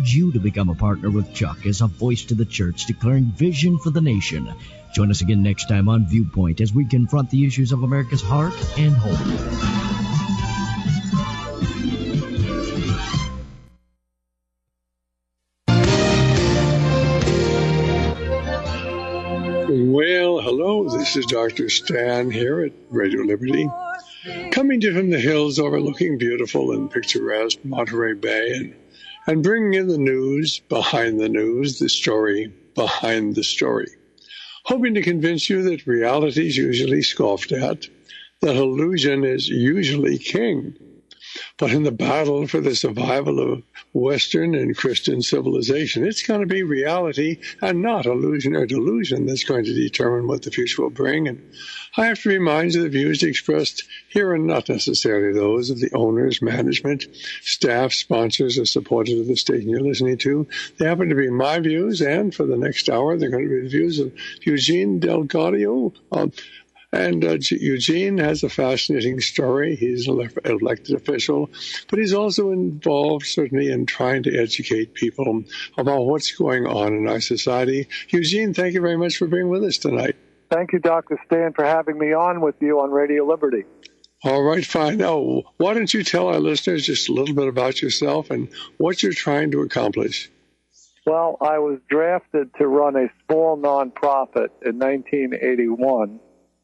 encourage you to become a partner with Chuck as a voice to the church declaring vision for the nation. Join us again next time on Viewpoint as we confront the issues of America's heart and home. Well, hello, this is Dr. Stan here at Radio Liberty, coming to you from the hills overlooking beautiful and picturesque Monterey Bay and bringing in the news behind the news, the story behind the story, hoping to convince you that reality is usually scoffed at, that illusion is usually king. But in the battle for the survival of Western and Christian civilization, it's going to be reality and not illusion or delusion that's going to determine what the future will bring. And I have to remind you the views expressed here are not necessarily those of the owners, management, staff, sponsors, or supporters of the station you're listening to. They happen to be my views, and for the next hour, they're going to be the views of Eugene Delgadio. And Eugene has a fascinating story. He's an elected official, but he's also involved certainly in trying to educate people about what's going on in our society. Eugene, thank you very much for being with us tonight. Thank you, Dr. Stan, for having me on with you on Radio Liberty. All right, fine. Now, why don't you tell our listeners just a little bit about yourself and what you're trying to accomplish? Well, I was drafted to run a small nonprofit in 1981.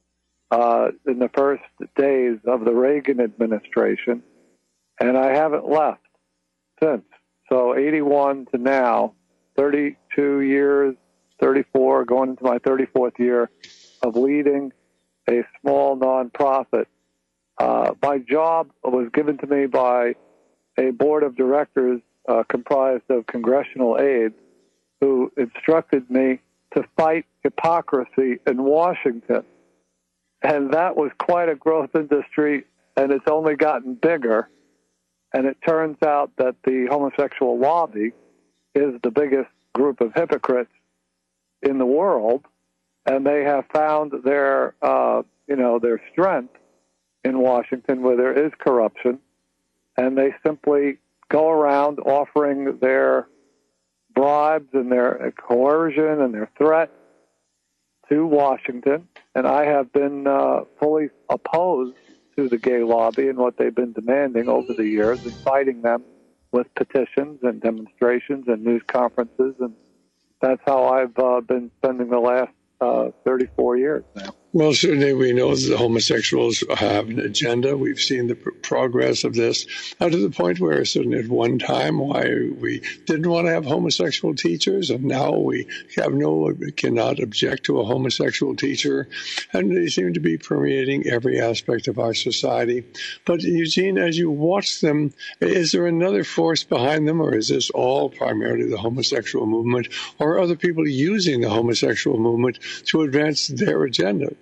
In the first days of the Reagan administration, and I haven't left since. So 81 to now, 32 years, 34, going into my 34th year of leading a small nonprofit. My job was given to me by a board of directors comprised of congressional aides who instructed me to fight hypocrisy in Washington. And that was quite a growth industry, and it's only gotten bigger. And it turns out that the homosexual lobby is the biggest group of hypocrites in the world, and they have found their, their strength in Washington where there is corruption, and they simply go around offering their bribes and their coercion and their threats to Washington, and I have been fully opposed to the gay lobby and what they've been demanding over the years and fighting them with petitions and demonstrations and news conferences, and that's how I've been spending the last 34 years now. Well, certainly we know that the homosexuals have an agenda. We've seen the progress of this to the point where certainly at one time we didn't want to have homosexual teachers, and now we cannot object to a homosexual teacher, and they seem to be permeating every aspect of our society. But Eugene, as you watch them, is there another force behind them, or is this all primarily the homosexual movement, or are other people using the homosexual movement to advance their agenda?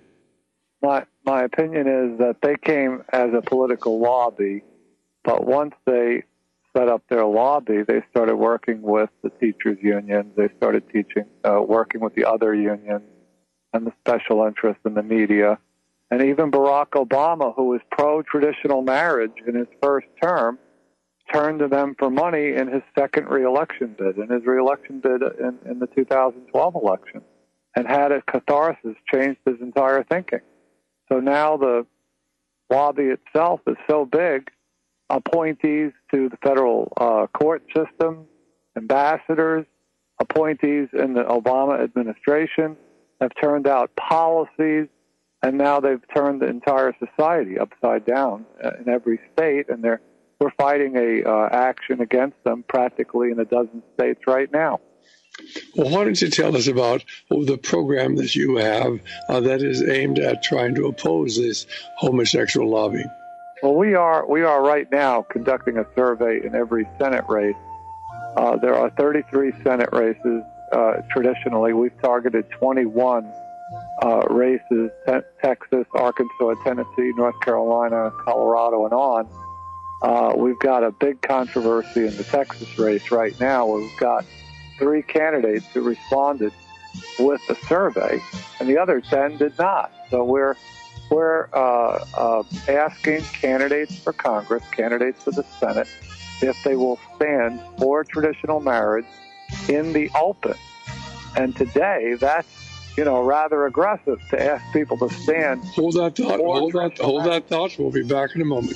My opinion is that they came as a political lobby, but once they set up their lobby, they started working with the teachers' unions. They started working with the other unions and the special interests in the media. And even Barack Obama, who was pro-traditional marriage in his first term, turned to them for money in his second reelection bid, in his reelection bid in the 2012 election, and had a catharsis, changed his entire thinking. So now the lobby itself is so big, appointees to the federal court system, ambassadors, appointees in the Obama administration have turned out policies, and now they've turned the entire society upside down in every state, and we're fighting a action against them practically in a dozen states right now. Well, why don't you tell us about the program that you have that is aimed at trying to oppose this homosexual lobby? Well, we are right now conducting a survey in every Senate race. There are 33 Senate races. Traditionally, we've targeted 21 races: Texas, Arkansas, Tennessee, North Carolina, Colorado, and on. We've got a big controversy in the Texas race right now where we've got 3 candidates who responded with the survey, and the other 10 did not. So we're asking candidates for Congress, candidates for the Senate, if they will stand for traditional marriage in the open. And today, that's, rather aggressive to ask people to stand. Hold that thought. Hold that thought. We'll be back in a moment.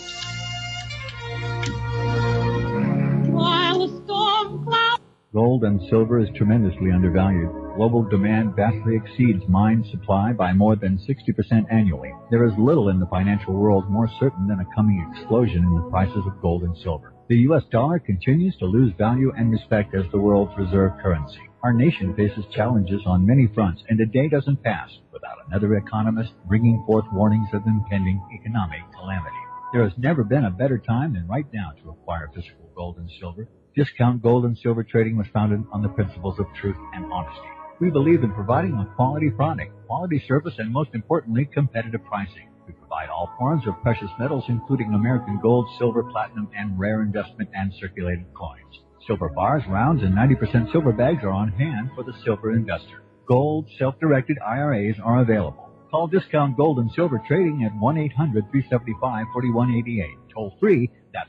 Gold and silver is tremendously undervalued. Global demand vastly exceeds mine supply by more than 60% annually. There is little in the financial world more certain than a coming explosion in the prices of gold and silver. The U.S. dollar continues to lose value and respect as the world's reserve currency. Our nation faces challenges on many fronts, and a day doesn't pass without another economist bringing forth warnings of impending economic calamity. There has never been a better time than right now to acquire physical gold and silver. Discount Gold and Silver Trading was founded on the principles of truth and honesty. We believe in providing a quality product, quality service, and most importantly, competitive pricing. We provide all forms of precious metals, including American gold, silver, platinum, and rare investment and circulated coins. Silver bars, rounds, and 90% silver bags are on hand for the silver investor. Gold, self-directed IRAs are available. Call Discount Gold and Silver Trading at 1-800-375-4188. Toll free, that's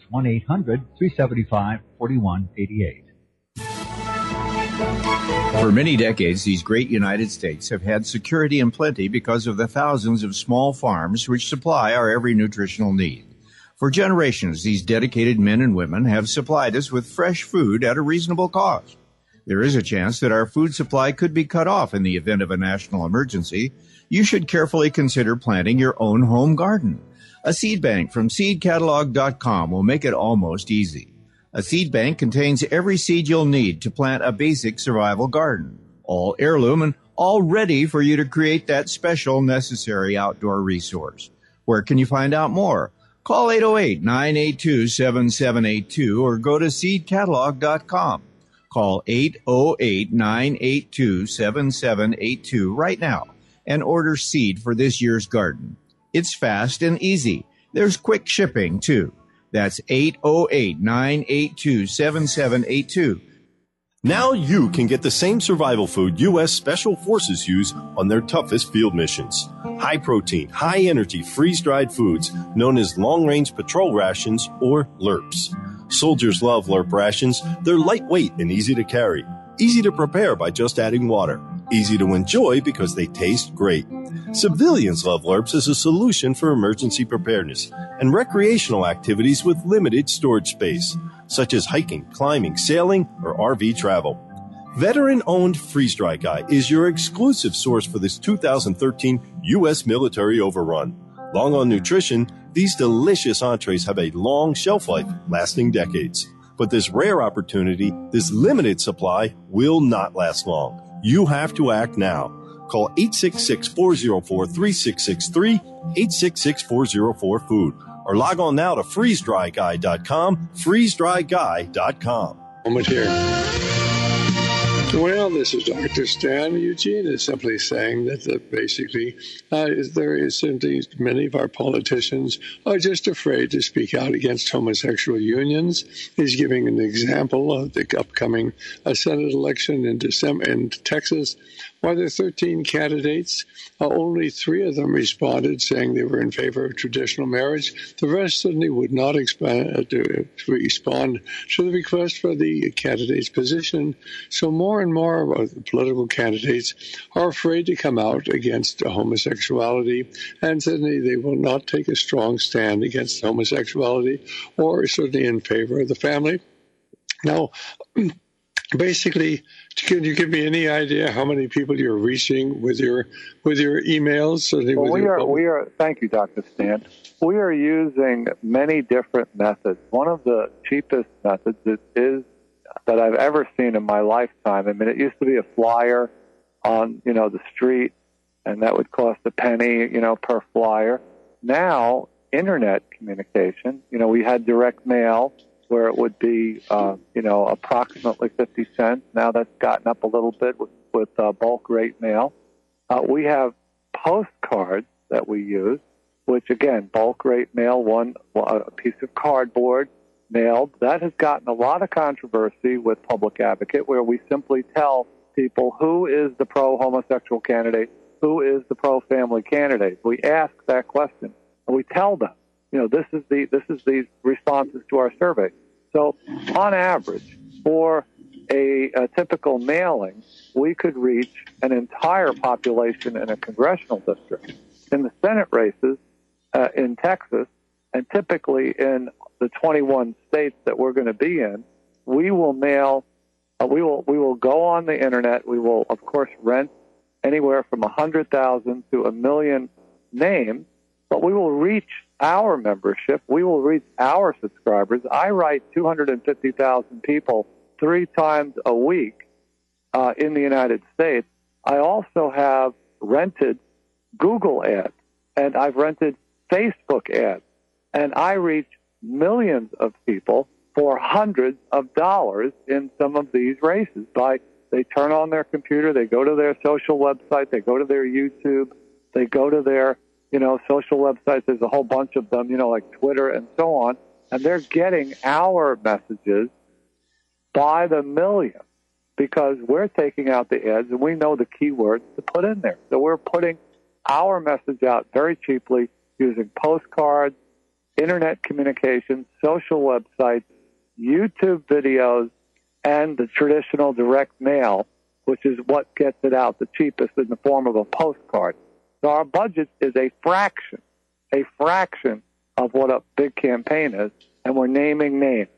1-800-375-4188. For many decades, these great United States have had security and plenty because of the thousands of small farms which supply our every nutritional need. For generations, these dedicated men and women have supplied us with fresh food at a reasonable cost. There is a chance that our food supply could be cut off in the event of a national emergency. You should carefully consider planting your own home garden. A seed bank from seedcatalog.com will make it almost easy. A seed bank contains every seed you'll need to plant a basic survival garden, all heirloom and all ready for you to create that special necessary outdoor resource. Where can you find out more? Call 808-982-7782 or go to seedcatalog.com. Call 808-982-7782 right now and order seed for this year's garden. It's fast and easy. There's quick shipping, too. That's 808-982-7782. Now you can get the same survival food U.S. Special Forces use on their toughest field missions. High-protein, high-energy, freeze-dried foods known as long-range patrol rations or LRPs. Soldiers love LRP rations. They're lightweight and easy to carry. Easy to prepare by just adding water. Easy to enjoy because they taste great. Civilians love LRPs as a solution for emergency preparedness and recreational activities with limited storage space, such as hiking, climbing, sailing, or RV travel. Veteran-owned Freeze Dry Guy is your exclusive source for this 2013 U.S. military overrun. Long on nutrition, these delicious entrees have a long shelf life, lasting decades. But this rare opportunity, this limited supply, will not last long. You have to act now. Call 866-404-3663, 866-404-FOOD, or log on now to freezedryguy.com, freezedryguy.com. Moment here. Well, this is Dr. Stan. Eugene is simply saying that basically there is simply many of our politicians are just afraid to speak out against homosexual unions. He's giving an example of the upcoming Senate election in December in Texas. While there are 13 candidates, only 3 of them responded saying they were in favor of traditional marriage. The rest suddenly would not respond to the request for the candidate's position. So more and more of the political candidates are afraid to come out against homosexuality, and suddenly they will not take a strong stand against homosexuality or certainly in favor of the family. Now, basically, can you give me any idea how many people you're reaching with your emails? Well, we are. Thank you, Dr. Stan. We are using many different methods. One of the cheapest methods is that I've ever seen in my lifetime. I mean, it used to be a flyer on the street, and that would cost a penny per flyer. Now, internet communication. We had direct mail, where it would be, approximately 50 cents. Now that's gotten up a little bit with bulk rate mail. We have postcards that we use, which, again, bulk rate mail, a piece of cardboard mailed. That has gotten a lot of controversy with Public Advocate, where we simply tell people who is the pro-homosexual candidate, who is the pro-family candidate. We ask that question, and we tell them, this is the responses to our survey. So on average, for a typical mailing, we could reach an entire population in a congressional district. In the Senate races in Texas, and typically in the 21 states that we're going to be in, we will mail, we will go on the internet. We will, of course, rent anywhere from 100,000 to 1 million names, but we will reach our membership. We will reach our subscribers. I write 250,000 people 3 times a week in the United States. I also have rented Google ads, and I've rented Facebook ads, and I reach millions of people for hundreds of dollars in some of these races. They turn on their computer, they go to their social website, they go to their YouTube, they go to their, social websites. There's a whole bunch of them, like Twitter and so on, and they're getting our messages by the million because we're taking out the ads and we know the keywords to put in there. So we're putting our message out very cheaply using postcards, internet communications, social websites, YouTube videos, and the traditional direct mail, which is what gets it out the cheapest in the form of a postcard. So our budget is a fraction of what a big campaign is, and we're naming names.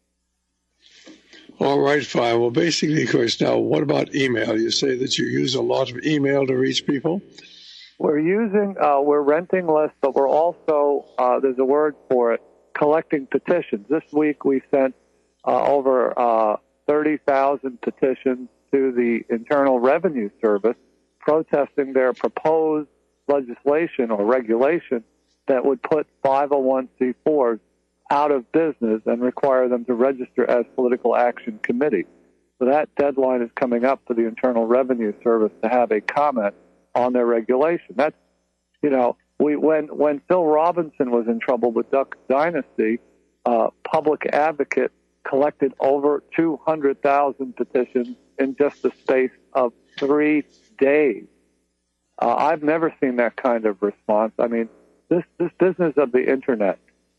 All right, fine. Well, basically, of course, now what about email? You say that you use a lot of email to reach people? We're renting lists, but we're also, there's a word for it, collecting petitions. This week we sent over 30,000 petitions to the Internal Revenue Service protesting their proposed legislation or regulation that would put 501c4s out of business and require them to register as political action committees. So that deadline is coming up for the Internal Revenue Service to have a comment on their regulation. That's, when Phil Robinson was in trouble with Duck Dynasty, Public Advocate collected over 200,000 petitions in just the space of 3 days. I've never seen that kind of response. I mean, this business of the internet,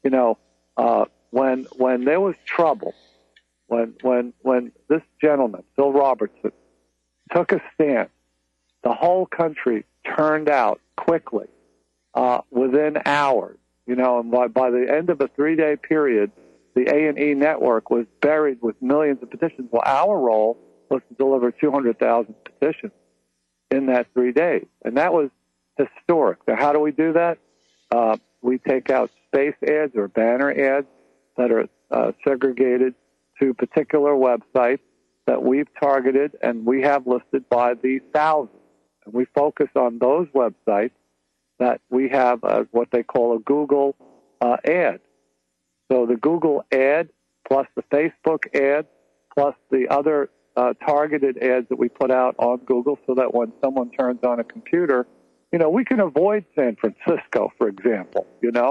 when there was trouble, when this gentleman, Phil Robertson, took a stand, the whole country turned out quickly, within hours, and by the end of a 3-day period, the A&E network was buried with millions of petitions. Well, our role was to deliver 200,000 petitions in that 3 days, and that was historic. So how do we do that? We take out space ads or banner ads that are segregated to particular websites that we've targeted and we have listed by the thousands. And we focus on those websites that we have what they call a Google ad. So the Google ad plus the Facebook ad plus the other targeted ads that we put out on Google so that when someone turns on a computer, we can avoid San Francisco, for example,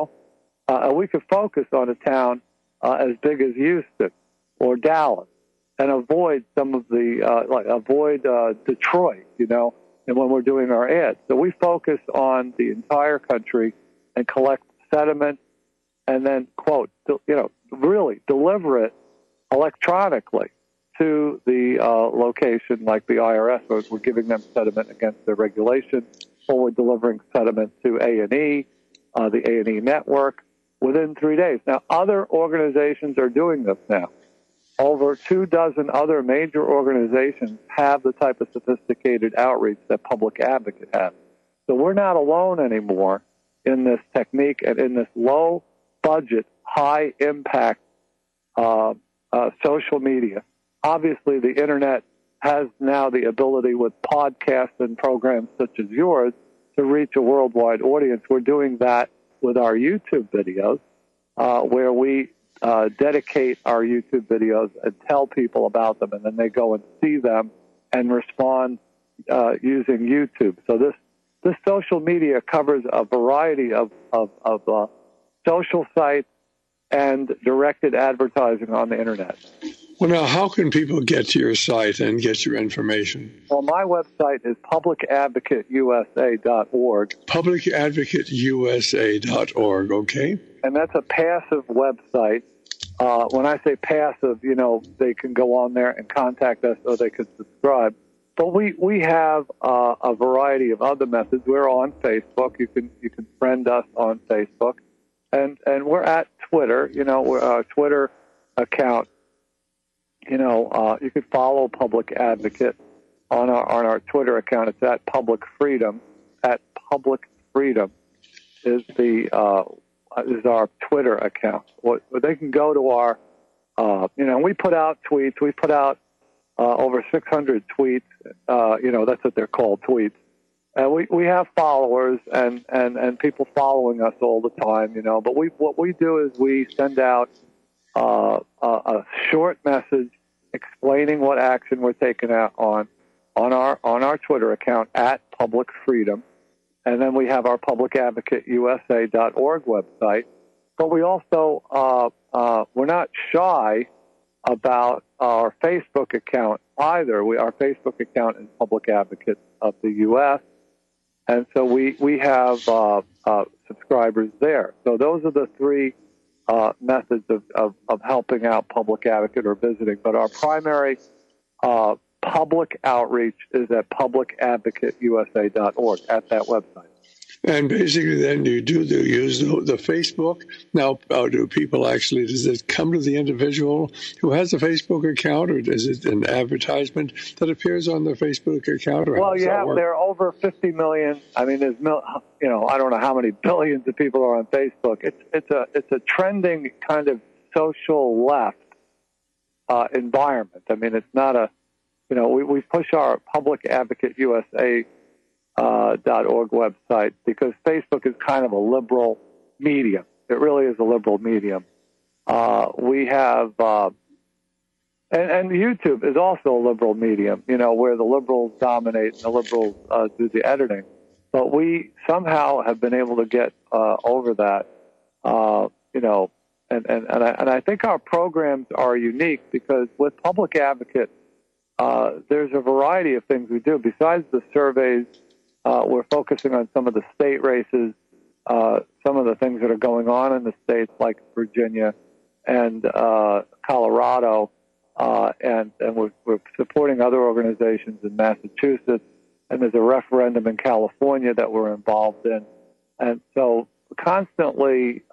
we could focus on a town as big as Houston or Dallas and avoid some of the, avoid Detroit, and when we're doing our ads. So we focus on the entire country and collect sediment and then, quote, really deliver it electronically to the location like the IRS, or we're giving them sediment against their regulation, or we're delivering sediment to A&E, the A&E network, within 3 days. Now, other organizations are doing this now. Over 24 other major organizations have the type of sophisticated outreach that Public Advocate has. So we're not alone anymore in this technique and in this low-budget, high-impact social media. Obviously, the Internet has now the ability with podcasts and programs such as yours to reach a worldwide audience. We're doing that with our YouTube videos, where we dedicate our YouTube videos and tell people about them, and then they go and see them and respond using YouTube. So this social media covers a variety of social sites and directed advertising on the Internet. Well, now, how can people get to your site and get your information? Well, my website is publicadvocateusa.org. Publicadvocateusa.org, okay. And that's a passive website. when I say passive, they can go on there and contact us or they can subscribe. But we have a variety of other methods. We're on Facebook. You can friend us on Facebook, and we're at Twitter. We're our Twitter account. You could follow Public Advocate on our Twitter account. It's at Public Freedom. At Public Freedom is our Twitter account. They can go to our. We put out tweets. We put out over 600 tweets. That's what they're called, tweets. And we have followers and people following us all the time, But what we do is we send out a short message explaining what action we're taking out on our Twitter account at Public Freedom. And then we have our publicadvocateusa.org website. But we also, we're not shy about our Facebook account either. Our Facebook account is Public Advocates of the U.S., and so we have subscribers there. So those are the three methods of helping out Public Advocate or visiting. But our primary public outreach is at publicadvocateusa.org, at that website. And basically then you use the Facebook. Now, do people actually, does it come to the individual who has a Facebook account, or is it an advertisement that appears on their Facebook account? Or well, there are over 50 million. I mean, there's, I don't know how many billions of people are on Facebook. It's a trending kind of social left environment. I mean, it's not a, we push our Public Advocate USA .org website because Facebook is kind of a liberal medium. It really is a liberal medium. We have, and YouTube is also a liberal medium, where the liberals dominate and the liberals do the editing. But we somehow have been able to get over that, and I think our programs are unique because with Public Advocate, there's a variety of things we do. Besides the surveys, we're focusing on some of the state races, some of the things that are going on in the states like Virginia and Colorado, and we're supporting other organizations in Massachusetts, and there's a referendum in California that we're involved in. And so constantly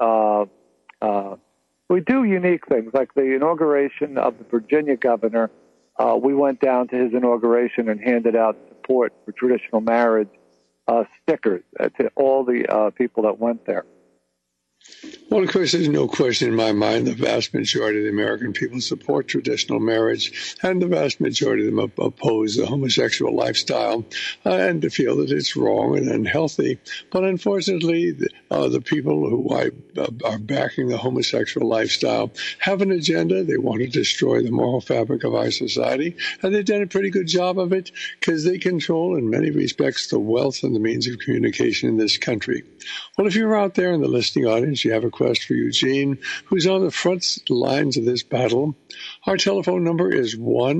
we do unique things, like the inauguration of the Virginia governor. We went down to his inauguration and handed out support for traditional marriage stickers to all the people that went there. Well, of course, there's no question in my mind the vast majority of the American people support traditional marriage, and the vast majority of them oppose the homosexual lifestyle and feel that it's wrong and unhealthy. But unfortunately, the people who are backing the homosexual lifestyle have an agenda. They want to destroy the moral fabric of our society, and they've done a pretty good job of it because they control, in many respects, the wealth and the means of communication in this country. Well, if you're out there in the listening audience, you have a request for Eugene, who's on the front lines of this battle. Our telephone number is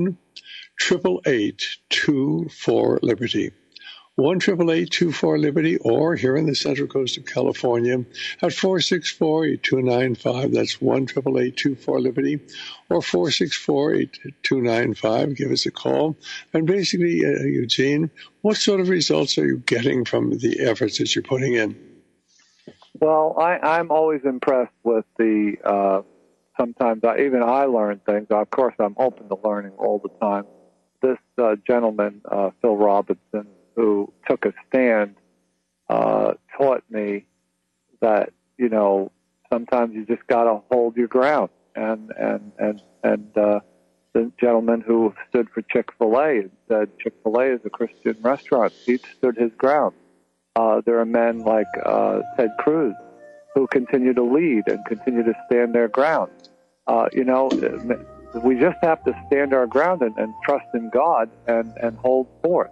1-888-24-LIBERTY. 1-888-24-LIBERTY, or here in the Central Coast of California at 464-8295. That's 1-888-24-LIBERTY or 464-8295. Give us a call. And basically, Eugene, what sort of results are you getting from the efforts that you're putting in? Well, I'm always impressed with the, sometimes I learn things. Of course, I'm open to learning all the time. This gentleman, Phil Robinson, who took a stand, taught me that, sometimes you just got to hold your ground. And the gentleman who stood for Chick-fil-A and said Chick-fil-A is a Christian restaurant, he stood his ground. There are men like Ted Cruz who continue to lead and continue to stand their ground. We just have to stand our ground and trust in God and hold forth.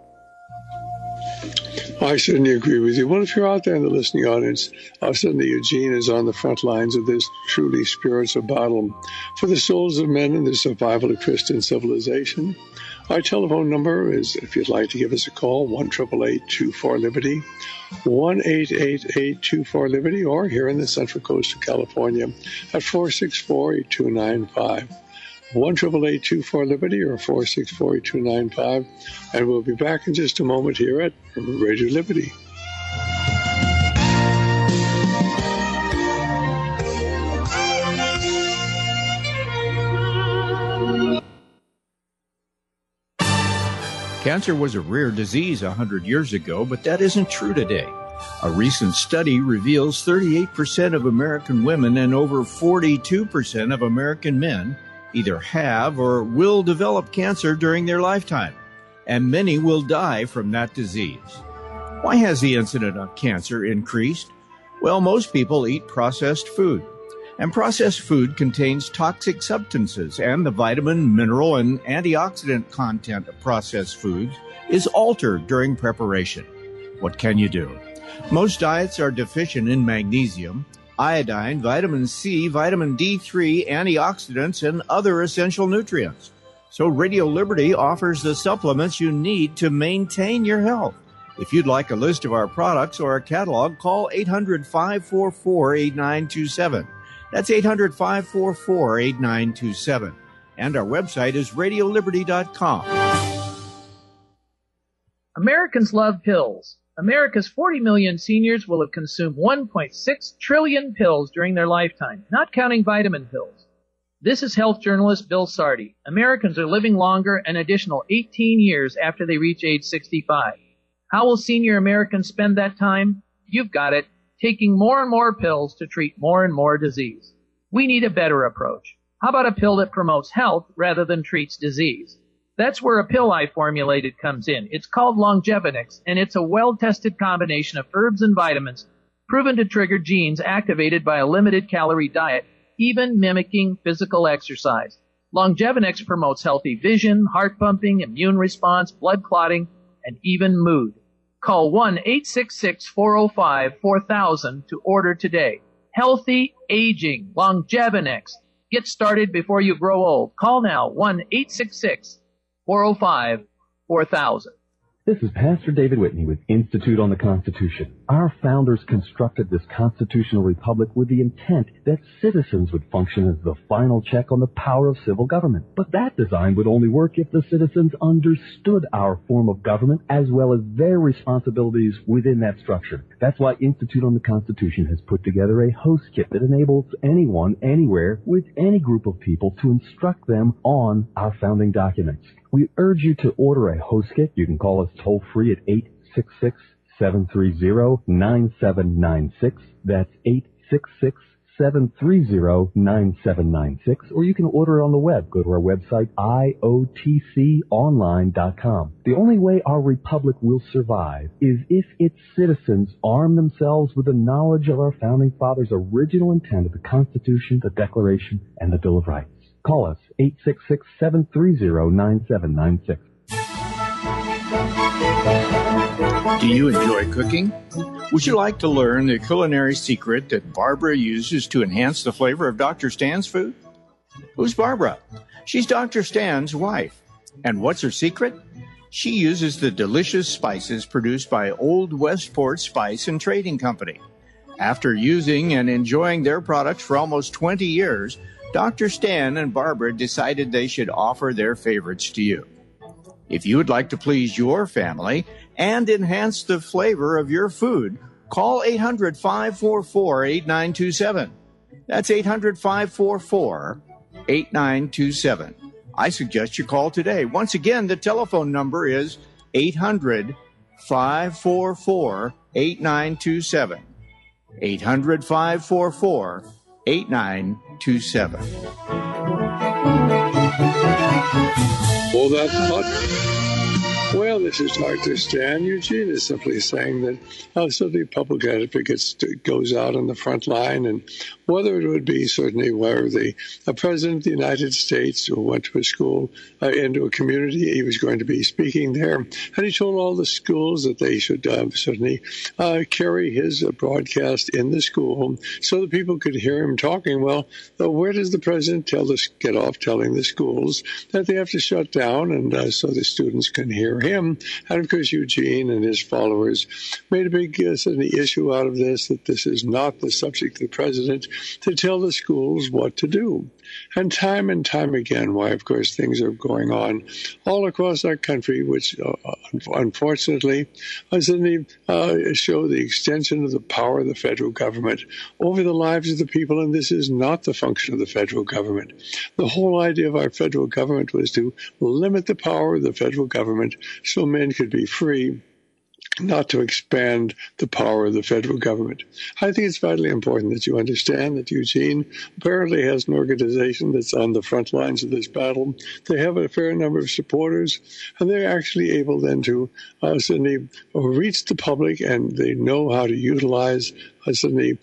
I certainly agree with you. Well, if you're out there in the listening audience, suddenly Eugene is on the front lines of this truly spiritual battle for the souls of men and the survival of Christian civilization. Our telephone number is, if you'd like to give us a call, 1-888-24-LIBERTY, 1-888-24-LIBERTY, or here in the Central Coast of California at 464-8295. 1-888-24-LIBERTY or 464-8295. And we'll be back in just a moment here at Radio Liberty. Cancer was a rare disease 100 years ago, but that isn't true today. A recent study reveals 38% of American women and over 42% of American men either have or will develop cancer during their lifetime, and many will die from that disease. Why has the incidence of cancer increased? Well, most people eat processed food, and processed food contains toxic substances, and the vitamin, mineral, and antioxidant content of processed foods is altered during preparation. What can you do? Most diets are deficient in magnesium, iodine, vitamin C, vitamin D3, antioxidants, and other essential nutrients. So Radio Liberty offers the supplements you need to maintain your health. If you'd like a list of our products or a catalog, call 800-544-8927. That's 800-544-8927. And our website is radioliberty.com. Americans love pills. America's 40 million seniors will have consumed 1.6 trillion pills during their lifetime, not counting vitamin pills. This is health journalist Bill Sardi. Americans are living longer an additional 18 years after they reach age 65. How will senior Americans spend that time? You've got it, taking more and more pills to treat more and more disease. We need a better approach. How about a pill that promotes health rather than treats disease? That's where a pill I formulated comes in. It's called Longevinix, and it's a well-tested combination of herbs and vitamins proven to trigger genes activated by a limited-calorie diet, even mimicking physical exercise. Longevinix promotes healthy vision, heart pumping, immune response, blood clotting, and even mood. Call 1-866-405-4000 to order today. Healthy aging, Longevinix. Get started before you grow old. Call now, 1-866-405-4000. This is Pastor David Whitney with Institute on the Constitution. Our founders constructed this constitutional republic with the intent that citizens would function as the final check on the power of civil government. But that design would only work if the citizens understood our form of government as well as their responsibilities within that structure. That's why Institute on the Constitution has put together a host kit that enables anyone, anywhere, with any group of people to instruct them on our founding documents. We urge you to order a host kit. You can call us toll-free at 866-730-9796. That's 866-730-9796. Or you can order it on the web. Go to our website, iotconline.com. The only way our republic will survive is if its citizens arm themselves with the knowledge of our founding fathers' original intent of the Constitution, the Declaration, and the Bill of Rights. Call us, 866-730-9796. Do you enjoy cooking? Would you like to learn the culinary secret that Barbara uses to enhance the flavor of Dr. Stan's food? Who's Barbara? She's Dr. Stan's wife. And what's her secret? She uses the delicious spices produced by Old Westport Spice and Trading Company. After using and enjoying their products for almost 20 years, Dr. Stan and Barbara decided they should offer their favorites to you. If you would like to please your family and enhance the flavor of your food, call 800-544-8927. That's 800-544-8927. I suggest you call today. Once again, the telephone number is 800-544-8927. 800-544-8927. Oh, that's hot. Well, this is Dr. Stan. Eugene is simply saying that certainly public advocates goes out on the front line, and whether it would be certainly where the President of the United States who went to a school, into a community, he was going to be speaking there, and he told all the schools that they should certainly carry his broadcast in the school so that people could hear him talking. Well, where does the President get off telling the schools that they have to shut down and so the students can hear him? And of course, Eugene and his followers made a big issue out of this, that this is not the subject of the President to tell the schools what to do. And time again, why, of course, things are going on all across our country, which unfortunately show the extension of the power of the federal government over the lives of the people, and this is not the function of the federal government. The whole idea of our federal government was to limit the power of the federal government so men could be free, not to expand the power of the federal government. I think it's vitally important that you understand that Eugene apparently has an organization that's on the front lines of this battle. They have a fair number of supporters, and they're actually able then to suddenly reach the public, and they know how to utilize the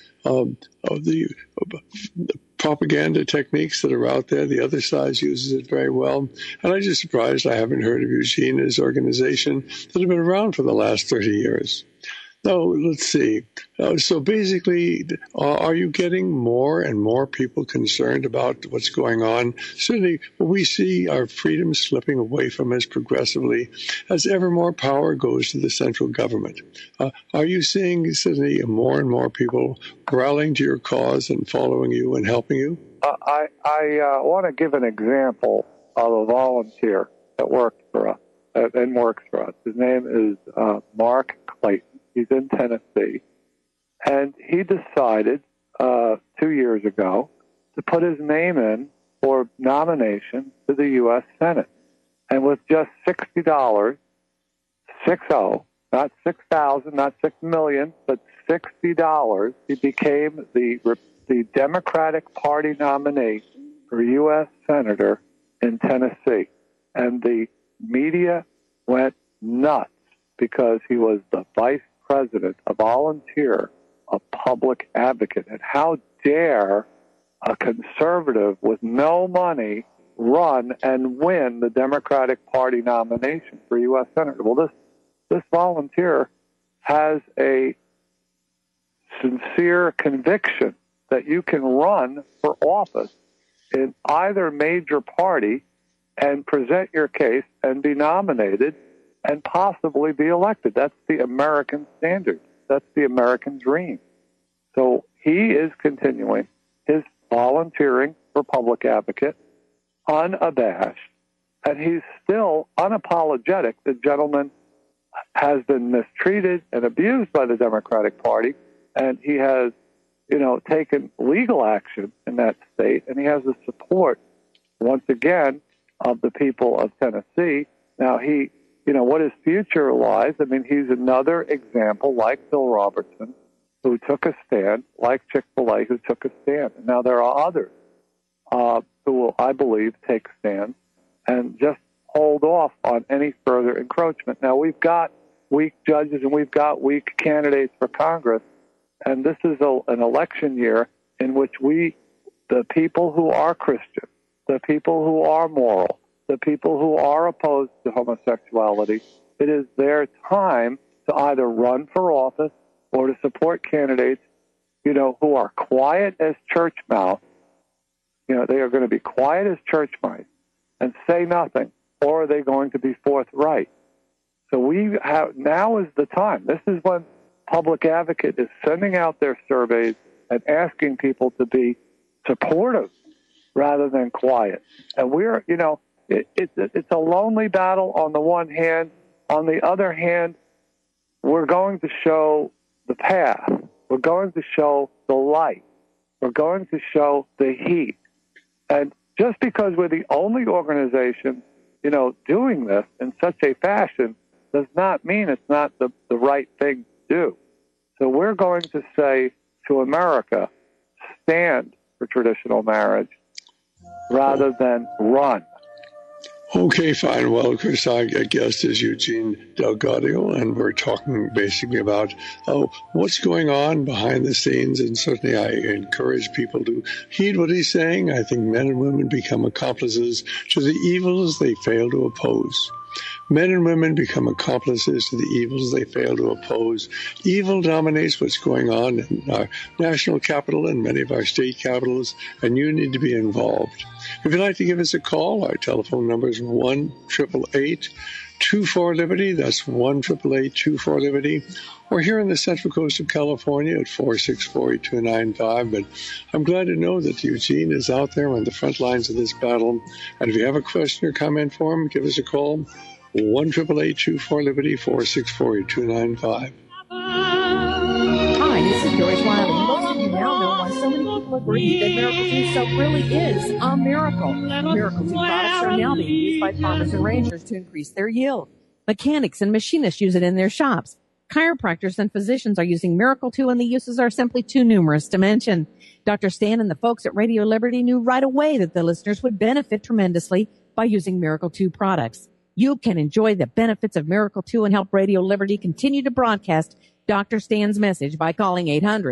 propaganda techniques that are out there. The other side uses it very well. And I'm just surprised I haven't heard of Eugene and his organization that have been around for the last 30 years. Now, let's see. So basically, are you getting more and more people concerned about what's going on? Certainly, we see our freedom slipping away from us progressively as ever more power goes to the central government. Are you seeing certainly more and more people rallying to your cause and following you and helping you? I want to give an example of a volunteer that works for us. His name is Mark Clayton. He's in Tennessee, and he decided 2 years ago to put his name in for nomination to the U.S. Senate. And with just $60, not $6,000, not $6 million, but $60, he became the Democratic Party nominee for U.S. Senator in Tennessee. And the media went nuts because he was the vice president, a volunteer, a public advocate. And how dare a conservative with no money run and win the Democratic Party nomination for U.S. Senator? Well, this volunteer has a sincere conviction that you can run for office in either major party and present your case and be nominated and possibly be elected. That's the American standard. That's the American dream. So he is continuing his volunteering for public advocate, unabashed, and he's still unapologetic. The gentleman has been mistreated and abused by the Democratic Party, and he has, taken legal action in that state, and he has the support, once again, of the people of Tennessee. Now, what his future lies, he's another example, like Bill Robertson, who took a stand, like Chick-fil-A, who took a stand. And now there are others who will, I believe, take stands and just hold off on any further encroachment. Now, we've got weak judges and we've got weak candidates for Congress, and this is an election year in which the people who are Christian, the people who are moral, the people who are opposed to homosexuality, it is their time to either run for office or to support candidates, who are quiet as church mouse. They are going to be quiet as church mice and say nothing, or are they going to be forthright? So now is the time. This is when Public Advocate is sending out their surveys and asking people to be supportive rather than quiet. And we're, it's a lonely battle on the one hand. On the other hand, we're going to show the path. We're going to show the light. We're going to show the heat. And just because we're the only organization, doing this in such a fashion does not mean it's not the right thing to do. So we're going to say to America, stand for traditional marriage rather than run. Okay, fine. Well, Chris, our guest is Eugene Delgadio, and we're talking basically about what's going on behind the scenes. And certainly I encourage people to heed what he's saying. I think men and women become accomplices to the evils they fail to oppose. Men and women become accomplices to the evils they fail to oppose. Evil dominates what's going on in our national capital and many of our state capitals, and you need to be involved. If you'd like to give us a call, our telephone number is 1-888-24-LIBERTY. That's 1-888-24-LIBERTY. Or here on the Central Coast of California at 464-8295. But I'm glad to know that Eugene is out there on the front lines of this battle. And if you have a question or comment for him, give us a call. 1-888-24-LIBERTY, 464-8295. Hi, this is Joyce Wiley. Most of you now know why so many people agree that Miracle 2 soap really is a miracle. Miracle 2 products are now being used by farmers and ranchers to increase their yield. Mechanics and machinists use it in their shops. Chiropractors and physicians are using Miracle 2, and the uses are simply too numerous to mention. Dr. Stan and the folks at Radio Liberty knew right away that the listeners would benefit tremendously by using Miracle 2 products. You can enjoy the benefits of Miracle 2 and help Radio Liberty continue to broadcast Dr. Stan's message by calling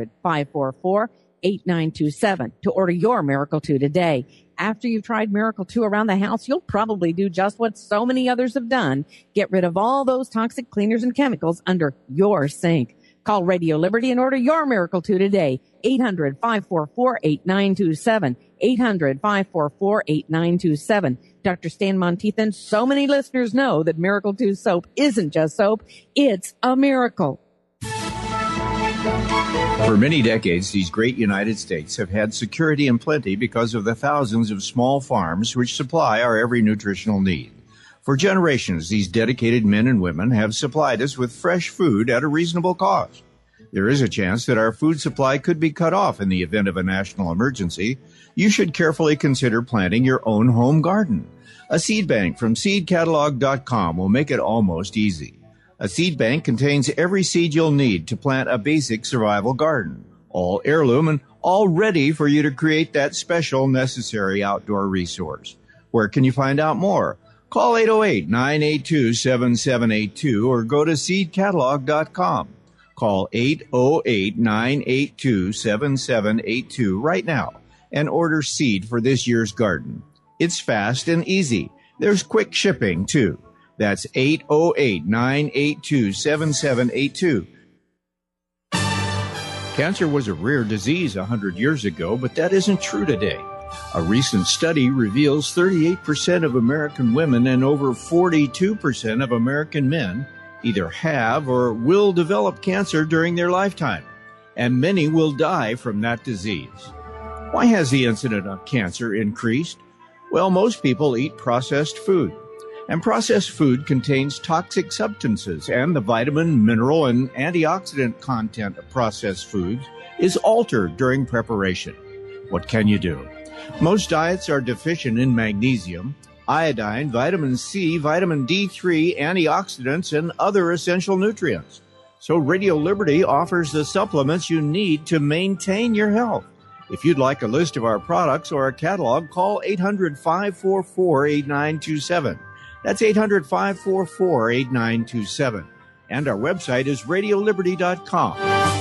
800-544-8927 to order your Miracle 2 today. After you've tried Miracle 2 around the house, you'll probably do just what so many others have done. Get rid of all those toxic cleaners and chemicals under your sink. Call Radio Liberty and order your Miracle 2 today. 800-544-8927. 800-544-8927. Dr. Stan Monteith and so many listeners know that Miracle 2 soap isn't just soap. It's a miracle. For many decades, these great United States have had security and plenty because of the thousands of small farms which supply our every nutritional need. For generations, these dedicated men and women have supplied us with fresh food at a reasonable cost. There is a chance that our food supply could be cut off in the event of a national emergency. You should carefully consider planting your own home garden. A seed bank from seedcatalog.com will make it almost easy. A seed bank contains every seed you'll need to plant a basic survival garden, all heirloom and all ready for you to create that special necessary outdoor resource. Where can you find out more? Call 808-982-7782 or go to seedcatalog.com. Call 808-982-7782 right now and order seed for this year's garden. It's fast and easy. There's quick shipping, too. That's 808-982-7782. Cancer was a rare disease 100 years ago, but that isn't true today. A recent study reveals 38% of American women and over 42% of American men either have or will develop cancer during their lifetime, and many will die from that disease. Why has the incidence of cancer increased? Well, most people eat processed food, and processed food contains toxic substances, and the vitamin, mineral, and antioxidant content of processed foods is altered during preparation. What can you do? Most diets are deficient in magnesium, iodine, vitamin C, vitamin D3, antioxidants, and other essential nutrients. So Radio Liberty offers the supplements you need to maintain your health. If you'd like a list of our products or a catalog, call 800-544-8927. That's 800-544-8927. And our website is radioliberty.com.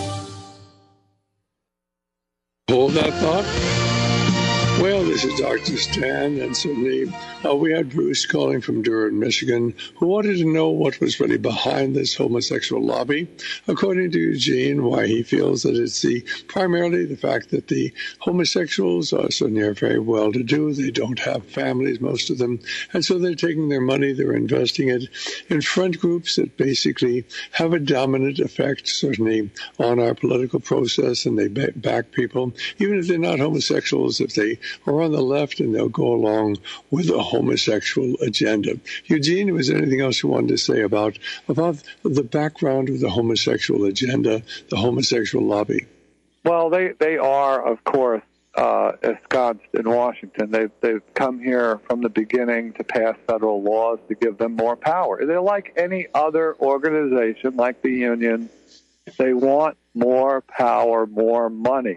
Hold that thought. Well, this is Dr. Stan, and certainly we had Bruce calling from Durham, Michigan, who wanted to know what was really behind this homosexual lobby. According to Eugene, why he feels that it's primarily the fact that the homosexuals are certainly very well-to-do. They don't have families, most of them, and so they're taking their money, they're investing it in front groups that basically have a dominant effect, certainly, on our political process, and they back people, even if they're not homosexuals, if they are on the left, and they'll go along with a homosexual agenda. Eugene, was there anything else you wanted to say about the background of the homosexual agenda, the homosexual lobby? Well, they are, of course, ensconced in Washington. They've come here from the beginning to pass federal laws to give them more power. They're like any other organization, like the union. They want more power, more money.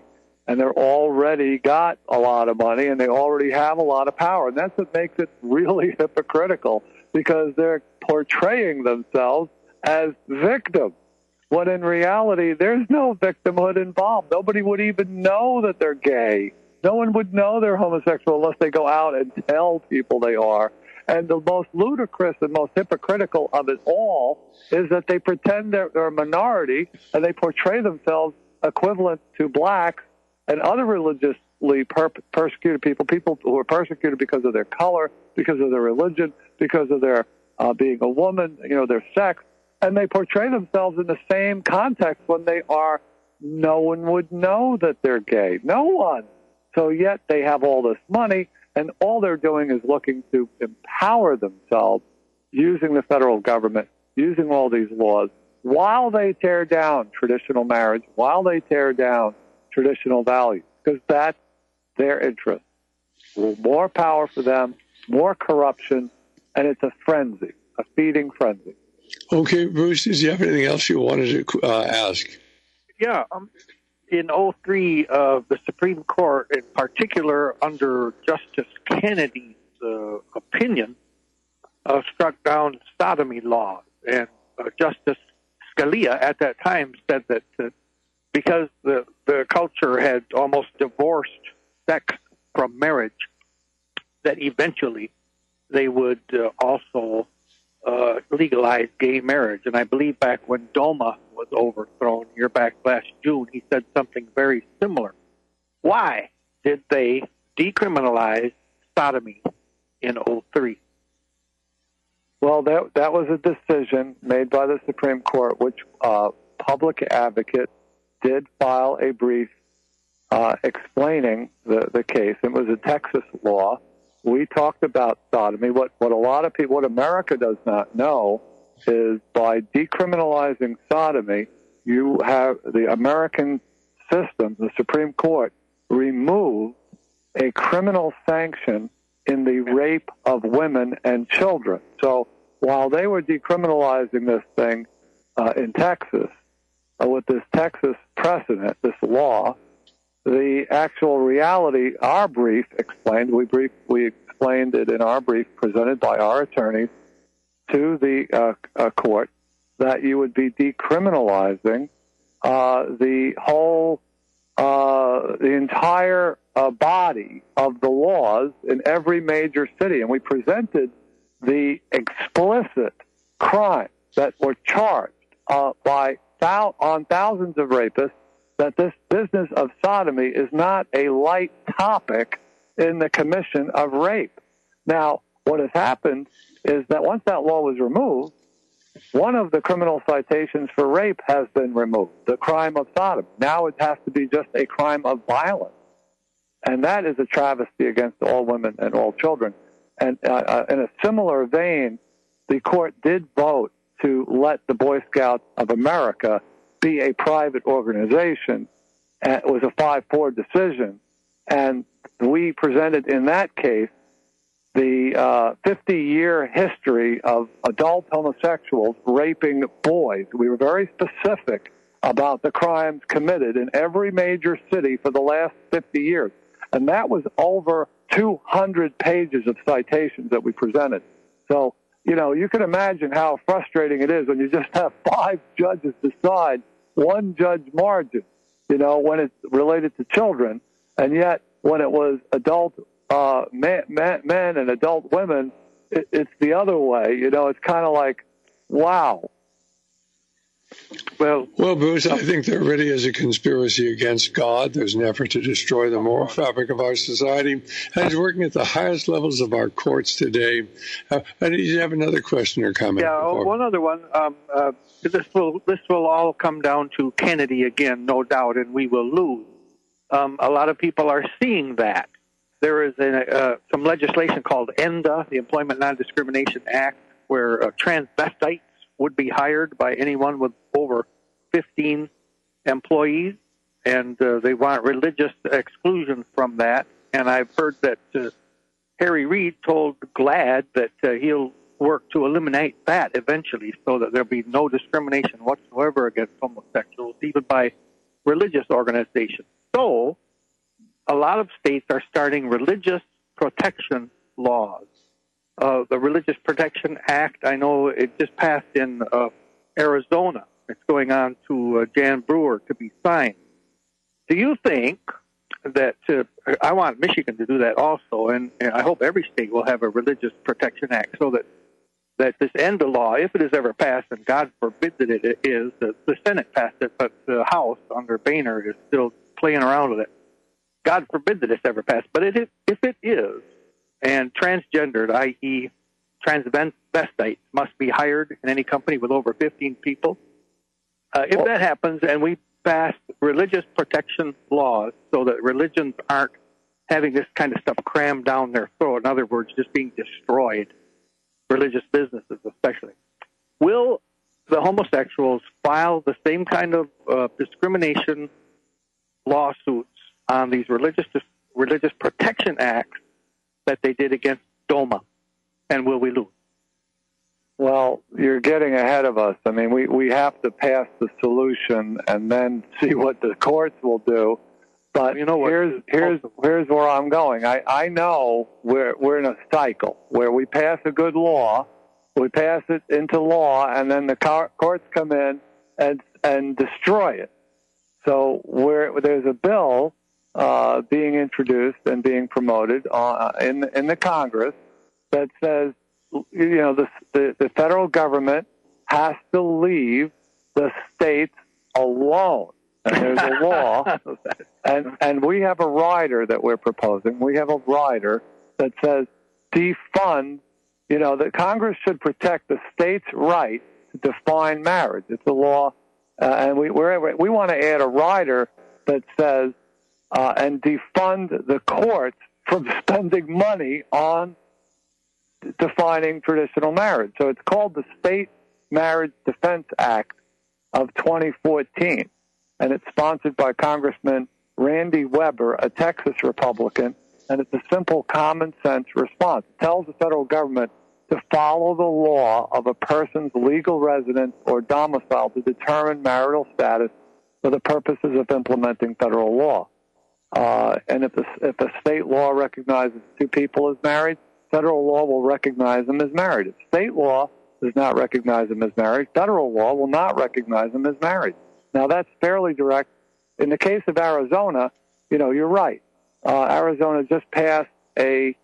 and they're already got a lot of money, and they already have a lot of power. And that's what makes it really hypocritical, because they're portraying themselves as victims, when in reality there's no victimhood involved. Nobody would even know that they're gay. No one would know they're homosexual unless they go out and tell people they are. And the most ludicrous and most hypocritical of it all is that they pretend they're a minority, and they portray themselves equivalent to blacks and other religiously persecuted people who are persecuted because of their color, because of their religion, because of their being a woman, their sex. And they portray themselves in the same context when they are, no one would know that they're gay. No one. So yet they have all this money, and all they're doing is looking to empower themselves using the federal government, using all these laws, while they tear down traditional marriage, while they tear down traditional values, because that's their interest. More power for them, more corruption, and it's a frenzy, a feeding frenzy. Okay, Bruce, did you have anything else you wanted to ask? Yeah. In 2003, the Supreme Court, in particular under Justice Kennedy's opinion, struck down sodomy laws. And Justice Scalia at that time said that because the culture had almost divorced sex from marriage, that eventually they would also legalize gay marriage. And I believe back when DOMA was overthrown here back last June, he said something very similar. Why did they decriminalize sodomy in 2003? Well, that was a decision made by the Supreme Court, which Public Advocate did file a brief explaining the case. It was a Texas law. We talked about sodomy. What a lot of people, what America does not know, is by decriminalizing sodomy, you have the American system, the Supreme Court, removed a criminal sanction in the rape of women and children. So while they were decriminalizing this thing in Texas, with this Texas precedent, this law, the actual reality, our brief explained, we explained it in our brief presented by our attorneys to the court, that you would be decriminalizing the whole, the entire body of the laws in every major city. And we presented the explicit crimes that were charged on thousands of rapists, that this business of sodomy is not a light topic in the commission of rape. Now, what has happened is that once that law was removed, one of the criminal citations for rape has been removed, the crime of sodomy. Now it has to be just a crime of violence. And that is a travesty against all women and all children. And in a similar vein, the court did vote to let the Boy Scouts of America be a private organization. And it was a 5-4 decision. And we presented in that case the 50-year history of adult homosexuals raping boys. We were very specific about the crimes committed in every major city for the last 50 years. And that was over 200 pages of citations that we presented. So, you can imagine how frustrating it is when you just have 5 judges decide, one judge margin, when it's related to children. And yet, when it was adult men and adult women, it's the other way. It's kind of like, wow. Well, Bruce, I think there really is a conspiracy against God. There's an effort to destroy the moral fabric of our society, and it's working at the highest levels of our courts today. And you have another question or comment? Yeah, one other one. This will all come down to Kennedy again, no doubt, and we will lose. A lot of people are seeing that. There is some legislation called ENDA, the Employment Non-Discrimination Act, where transvestites would be hired by anyone with over 15 employees, and they want religious exclusion from that. And I've heard that Harry Reid told GLAAD that he'll work to eliminate that eventually so that there'll be no discrimination whatsoever against homosexuals, even by religious organizations. So a lot of states are starting religious protection laws. The Religious Protection Act, I know it just passed in Arizona. It's going on to Jan Brewer to be signed. Do you think that I want Michigan to do that also, and I hope every state will have a Religious Protection Act so that this end of law, if it is ever passed, and God forbid that it is, the Senate passed it, but the House under Boehner is still playing around with it. God forbid that it's ever passed. But if it is, and transgendered, i.e. transvestites, must be hired in any company with over 15 people, if that happens and we pass religious protection laws so that religions aren't having this kind of stuff crammed down their throat, in other words, just being destroyed, religious businesses especially, will the homosexuals file the same kind of discrimination lawsuits on these religious protection acts that they did against DOMA, and will we lose? Well, you're getting ahead of us. I mean, we have to pass the solution and then see what the courts will do. But you know what, here's where I'm going. I know we're in a cycle where we pass a good law, we pass it into law, and then the courts come in and destroy it. So there's a bill being introduced and being promoted in the Congress that says, you know, the federal government has to leave the states alone. And there's a law, and we have a rider that we're proposing. We have a rider that says defund, you know, that Congress should protect the state's right to define marriage. It's a law, and we want to add a rider that says and defund the courts from spending money on defining traditional marriage. So it's called the State Marriage Defense Act of 2014, and it's sponsored by Congressman Randy Weber, a Texas Republican, and it's a simple common sense response. It tells the federal government to follow the law of a person's legal residence or domicile to determine marital status for the purposes of implementing federal law. And if the state law recognizes two people as married, federal law will recognize them as married. If state law does not recognize them as married, federal law will not recognize them as married. Now, that's fairly direct. In the case of Arizona, you know, you're right. Arizona just passed a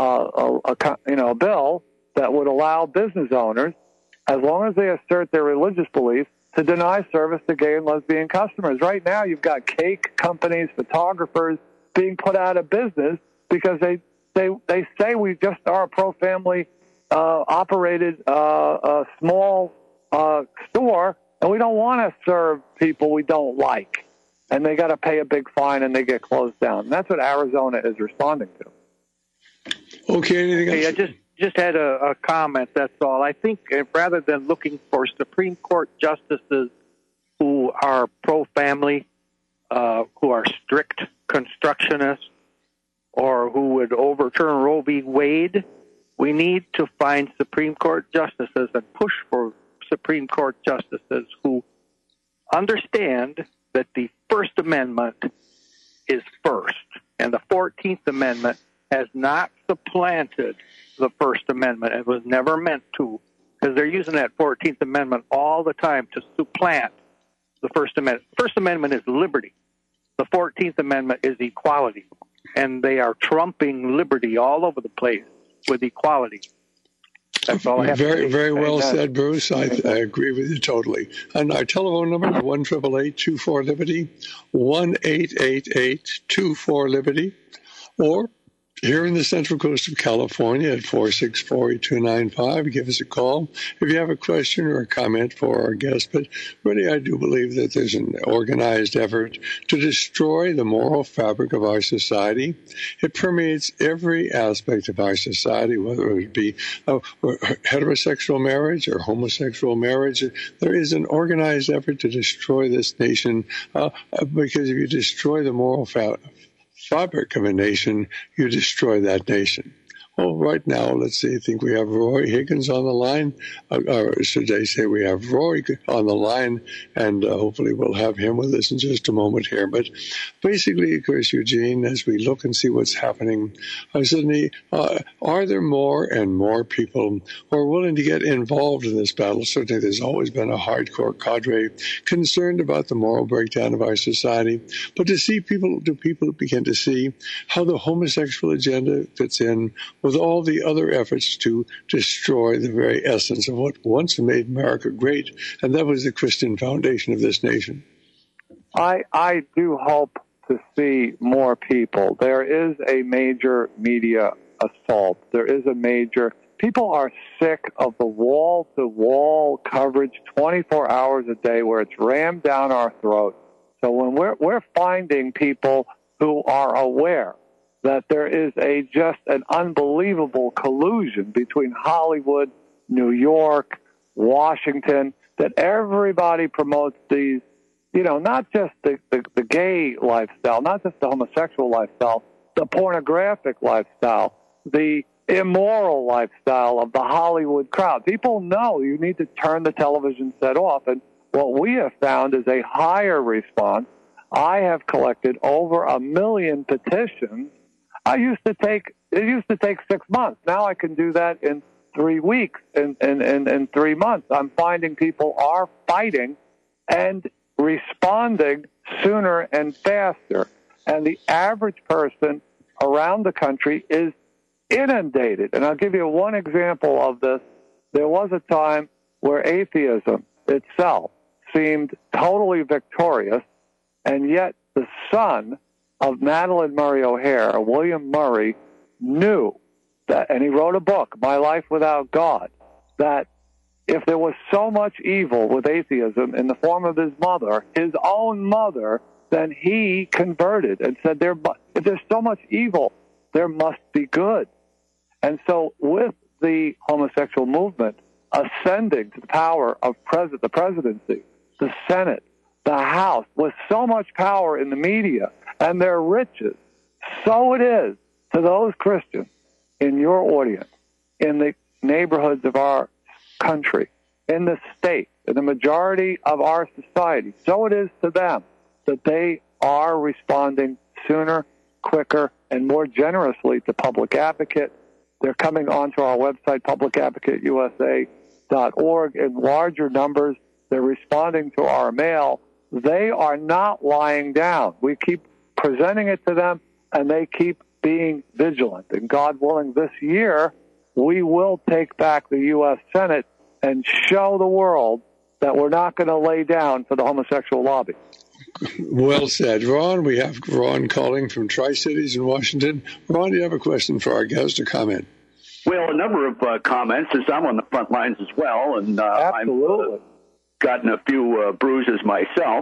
bill that would allow business owners, as long as they assert their religious beliefs, to deny service to gay and lesbian customers. Right now, you've got cake companies, photographers being put out of business because they say we just are a pro-family operated small store, and we don't want to serve people we don't like. And they got to pay a big fine, and they get closed down. And that's what Arizona is responding to. Okay, anything else? Hey, I just had a comment, that's all. I think rather than looking for Supreme Court justices who are pro-family, who are strict constructionists, or who would overturn Roe v. Wade, we need to find Supreme Court justices and push for Supreme Court justices who understand that the First Amendment is first, and the 14th Amendment has not supplanted the First Amendment. It was never meant to, because they're using that 14th Amendment all the time to supplant the First Amendment. The First Amendment is liberty. The 14th Amendment is equality. And they are trumping liberty all over the place with equality. That's all I have to say. Very well said, Bruce. I agree with you totally. And our telephone number is 1-888-24-LIBERTY, 1-888-24-LIBERTY, or here in the Central Coast of California at 464-8295. Give us a call if you have a question or a comment for our guest. But really, I do believe that there's an organized effort to destroy the moral fabric of our society. It permeates every aspect of our society, whether it be heterosexual marriage or homosexual marriage. There is an organized effort to destroy this nation because if you destroy the moral fabric of a nation, you destroy that nation. Oh, right now, let's see, I think we have Roy Higgins on the line, or should I say we have Roy on the line, and hopefully we'll have him with us in just a moment here. But basically, of course, Eugene, as we look and see what's happening, suddenly, are there more and more people who are willing to get involved in this battle? Certainly, there's always been a hardcore cadre concerned about the moral breakdown of our society, but do people begin to see how the homosexual agenda fits in with all the other efforts to destroy the very essence of what once made America great, and that was the Christian foundation of this nation? I do hope to see more people. There is a major media assault. People are sick of the wall-to-wall coverage 24 hours a day where it's rammed down our throat. So when we're finding people who are aware that there is just an unbelievable collusion between Hollywood, New York, Washington, that everybody promotes these, not just the gay lifestyle, not just the homosexual lifestyle, the pornographic lifestyle, the immoral lifestyle of the Hollywood crowd. People know you need to turn the television set off, and what we have found is a higher response. I have collected over 1 million petitions. It used to take 6 months. Now I can do that in 3 weeks and 3 months. I'm finding people are fighting and responding sooner and faster. And the average person around the country is inundated. And I'll give you one example of this. There was a time where atheism itself seemed totally victorious, and yet the son of Madalyn Murray O'Hair, William Murray, knew that, and he wrote a book, My Life Without God, that if there was so much evil with atheism in the form of his own mother, then he converted and said, if there's so much evil, there must be good. And so with the homosexual movement ascending to the power of the presidency, the Senate, the House, with so much power in the media and their riches, so it is to those Christians in your audience, in the neighborhoods of our country, in the state, in the majority of our society, so it is to them that they are responding sooner, quicker, and more generously to Public Advocate. They're coming onto our website, publicadvocateusa.org, in larger numbers. They're responding to our mail. They are not lying down. We keep presenting it to them, and they keep being vigilant. And God willing, this year, we will take back the U.S. Senate and show the world that we're not going to lay down for the homosexual lobby. Well said. Ron, we have Ron calling from Tri-Cities in Washington. Ron, do you have a question for our guest or comment? Well, a number of comments, as I'm on the front lines as well, and Absolutely. I've gotten a few bruises myself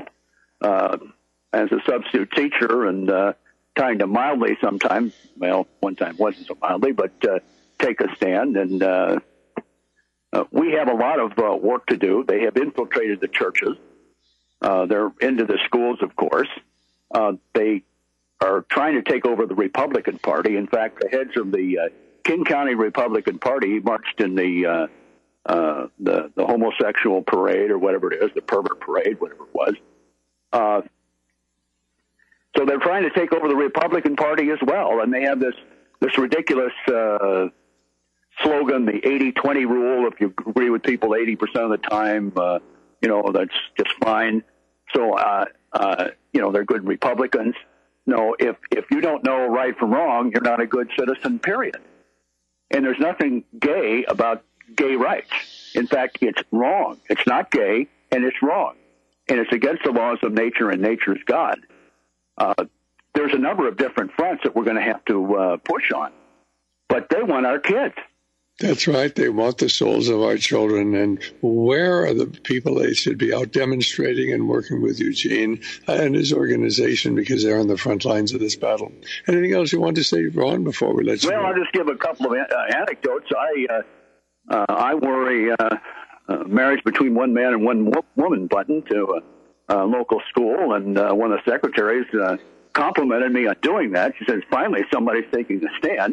as a substitute teacher, and kind of mildly sometimes, well, one time wasn't so mildly, but take a stand. And we have a lot of work to do. They have infiltrated the churches. They're into the schools, of course. They are trying to take over the Republican Party. In fact, the heads of the King County Republican Party marched in the homosexual parade, or whatever it is, the pervert parade, whatever it was. So they're trying to take over the Republican Party as well, and they have this ridiculous slogan, the 80-20 rule. If you agree with people 80% of the time, that's just fine. So, they're good Republicans. No, if you don't know right from wrong, you're not a good citizen, period. And there's nothing gay about gay rights. In fact, it's wrong. It's not gay, and it's wrong. And it's against the laws of nature, and nature's God. There's a number of different fronts that we're going to have to push on. But they want our kids. That's right. They want the souls of our children. And where are the people that should be out demonstrating and working with Eugene and his organization, because they're on the front lines of this battle? Anything else you want to say, Ron, before we let you go? Well, I'll just give a couple of anecdotes. I wore a marriage between one man and one woman button to a local school, and one of the secretaries complimented me on doing that. She says, finally, somebody's taking a stand.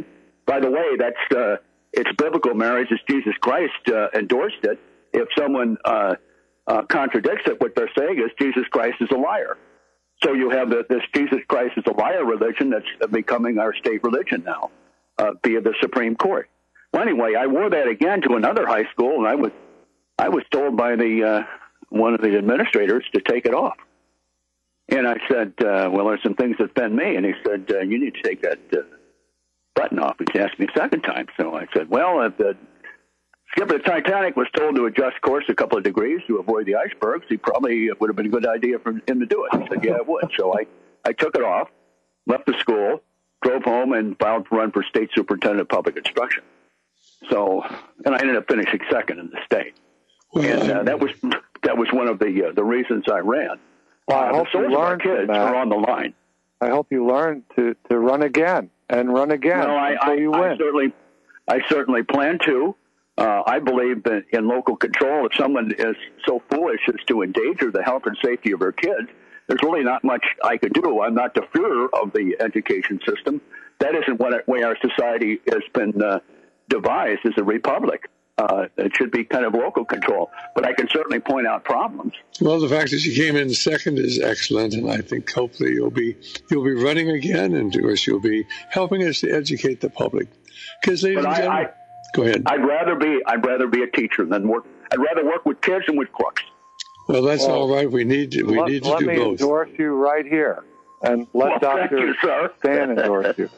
by the way, that's it's biblical marriage as Jesus Christ endorsed it. If someone contradicts it, what they're saying is Jesus Christ is a liar. So you have this Jesus Christ is a liar religion that's becoming our state religion now, via the Supreme Court. Well, anyway, I wore that again to another high school, and I was told by the one of the administrators to take it off. And I said, well, there's some things that offend me. And he said, you need to take that button off. He asked me a second time. So I said, well, if the skipper of the Titanic was told to adjust course a couple of degrees to avoid the icebergs, he probably would have been a good idea for him to do it. He said, yeah, it would. So I took it off, left the school, drove home, and filed to run for state superintendent of public instruction. So, and I ended up finishing second in the state. And that was one of the reasons I ran. Well, I hope you learned, kids are on the line. I hope you learn to run again and run again until you win. I certainly plan to. I believe that in local control, if someone is so foolish as to endanger the health and safety of her kids, there's really not much I can do. I'm not the Führer of the education system. That isn't what way our society has been devised as a republic. It should be kind of local control, but I can certainly point out problems. Well, the fact that you came in second is excellent, and I think hopefully you'll be running again, and of course you'll be helping us to educate the public. Because, ladies and gentlemen, go ahead. I'd rather be a teacher than work. I'd rather work with kids than with crooks. Well, that's all right. We need to do both. Let me endorse you right here, and let Dr. Stan endorse you.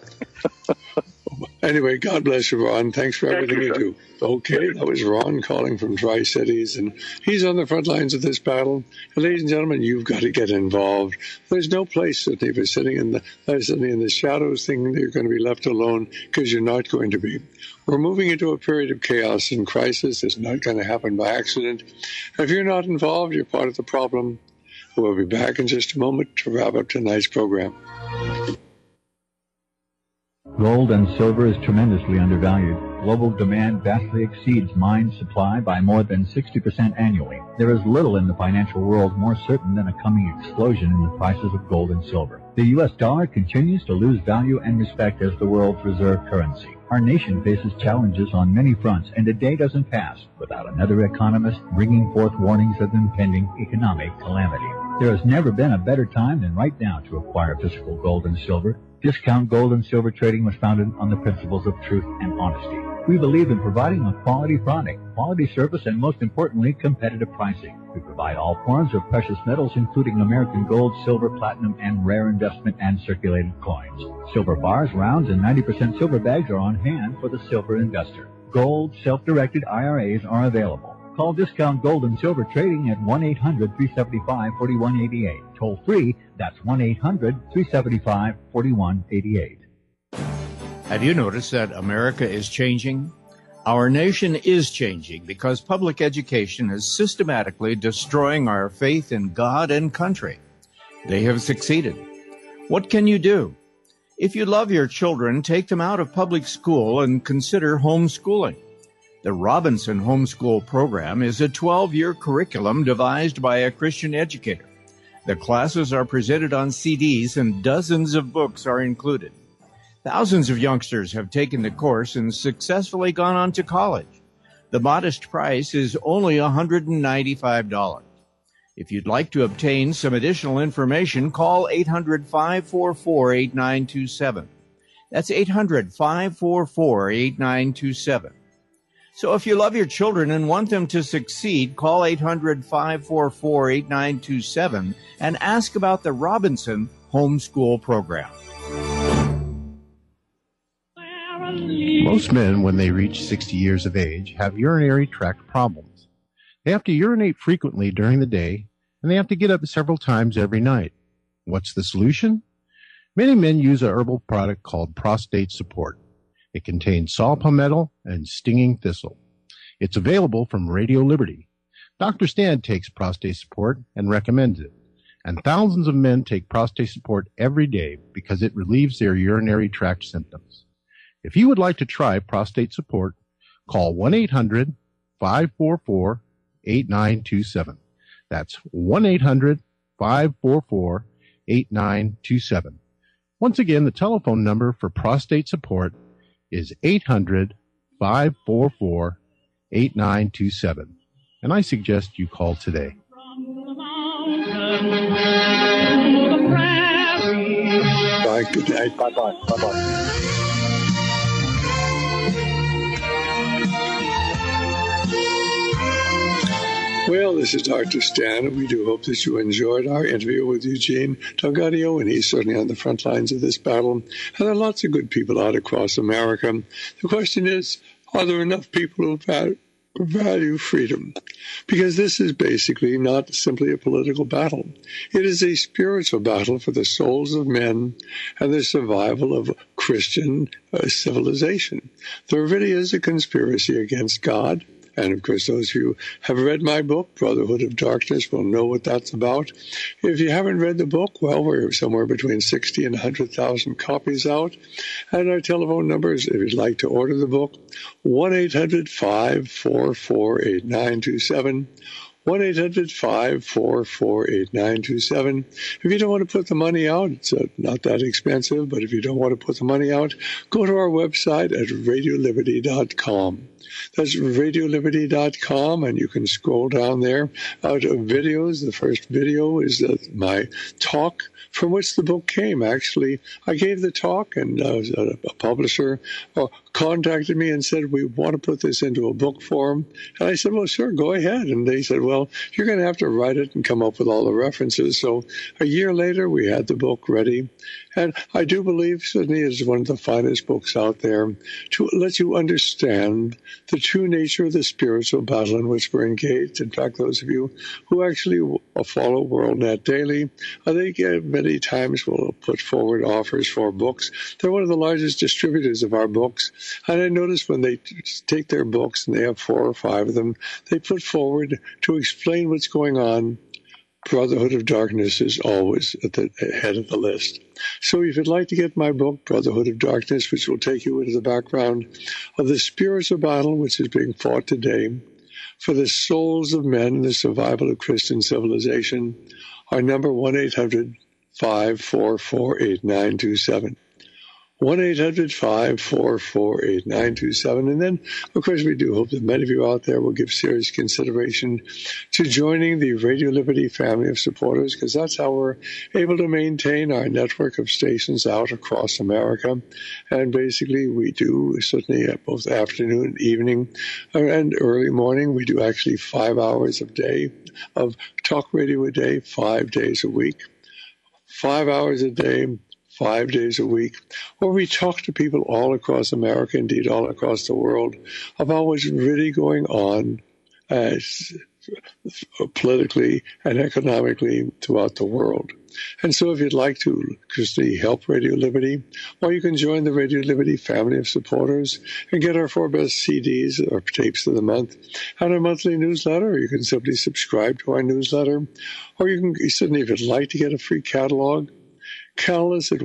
Anyway, God bless you, Ron. Thanks for everything you do. Okay, that was Ron calling from Tri-Cities, and he's on the front lines of this battle. And ladies and gentlemen, you've got to get involved. There's no place that if you're sitting in the shadows thinking you're going to be left alone, because you're not going to be. We're moving into a period of chaos and crisis. It's not going to happen by accident. If you're not involved, you're part of the problem. We'll be back in just a moment to wrap up tonight's program. Gold and silver is tremendously undervalued. Global demand vastly exceeds mine supply by more than 60% annually. There is little in the financial world more certain than a coming explosion in the prices of gold and silver. The U.S. dollar continues to lose value and respect as the world's reserve currency. Our nation faces challenges on many fronts, and a day doesn't pass without another economist bringing forth warnings of impending economic calamity. There has never been a better time than right now to acquire physical gold and silver. Discount Gold and Silver Trading was founded on the principles of truth and honesty. We believe in providing a quality product, quality service, and most importantly, competitive pricing. We provide all forms of precious metals, including American gold, silver, platinum, and rare investment and circulated coins. Silver bars, rounds, and 90% silver bags are on hand for the silver investor. Gold, self-directed IRAs are available. Call Discount Gold and Silver Trading at 1-800-375-4188. Toll free, that's 1-800-375-4188. Have you noticed that America is changing? Our nation is changing because public education is systematically destroying our faith in God and country. They have succeeded. What can you do? If you love your children, take them out of public school and consider homeschooling. The Robinson Homeschool Program is a 12-year curriculum devised by a Christian educator. The classes are presented on CDs and dozens of books are included. Thousands of youngsters have taken the course and successfully gone on to college. The modest price is only $195. If you'd like to obtain some additional information, call 800-544-8927. That's 800-544-8927. So if you love your children and want them to succeed, call 800-544-8927 and ask about the Robinson Homeschool Program. Most men, when they reach 60 years of age, have urinary tract problems. They have to urinate frequently during the day, and they have to get up several times every night. What's the solution? Many men use a herbal product called Prostate Support. It contains saw palmetto and stinging thistle. It's available from Radio Liberty. Dr. Stan takes Prostate Support and recommends it. And thousands of men take Prostate Support every day because it relieves their urinary tract symptoms. If you would like to try Prostate Support, call 1-800-544-8927. That's 1-800-544-8927. Once again, the telephone number for Prostate Support is 800-544-8927. And I suggest you call today. Bye. Good night. Bye-bye. Bye-bye. Well, this is Dr. Stan, and we do hope that you enjoyed our interview with Eugene Delgadio, and he's certainly on the front lines of this battle. And there are lots of good people out across America. The question is, are there enough people who value freedom? Because this is basically not simply a political battle. It is a spiritual battle for the souls of men and the survival of Christian civilization. There really is a conspiracy against God. And, of course, those of you who have read my book, Brotherhood of Darkness, will know what that's about. If you haven't read the book, well, we're somewhere between 60 and 100,000 copies out. And our telephone numbers, if you'd like to order the book, 1-800-544-8927. 1-800-544-8927. If you don't want to put the money out, it's not that expensive, but if you don't want to put the money out, go to our website at radioliberty.com. That's radioliberty.com, and you can scroll down there out of videos. The first video is my talk from which the book came. Actually, I gave the talk, and a publisher contacted me and said, we want to put this into a book form. And I said, well, sure, go ahead. And they said, well, you're going to have to write it and come up with all the references. So a year later, we had the book ready. And I do believe certainly it is one of the finest books out there to let you understand the true nature of the spiritual battle in which we're engaged. In fact, those of you who actually follow WorldNet Daily, I think many times will put forward offers for books. They're one of the largest distributors of our books. And I notice when they take their books, and they have 4 or 5 of them, they put forward to explain what's going on. Brotherhood of Darkness is always at the head of the list. So if you'd like to get my book, Brotherhood of Darkness, which will take you into the background of the spiritual battle which is being fought today for the souls of men and the survival of Christian civilization, our number 1-800-544-8927. 1-800-544-8927. And then, of course, we do hope that many of you out there will give serious consideration to joining the Radio Liberty family of supporters, because that's how we're able to maintain our network of stations out across America. And basically, we do certainly both afternoon, evening, and early morning. We do actually 5 hours a day of talk radio a day, 5 days a week. 5 hours a day, 5 days a week, where we talk to people all across America, indeed all across the world, about what's really going on politically and economically throughout the world. And so if you'd like to Christy help Radio Liberty, well, you can join the Radio Liberty family of supporters and get our 4 best CDs or tapes of the month and our monthly newsletter, or you can simply subscribe to our newsletter, or you can certainly, if you'd like to get a free catalog, call us at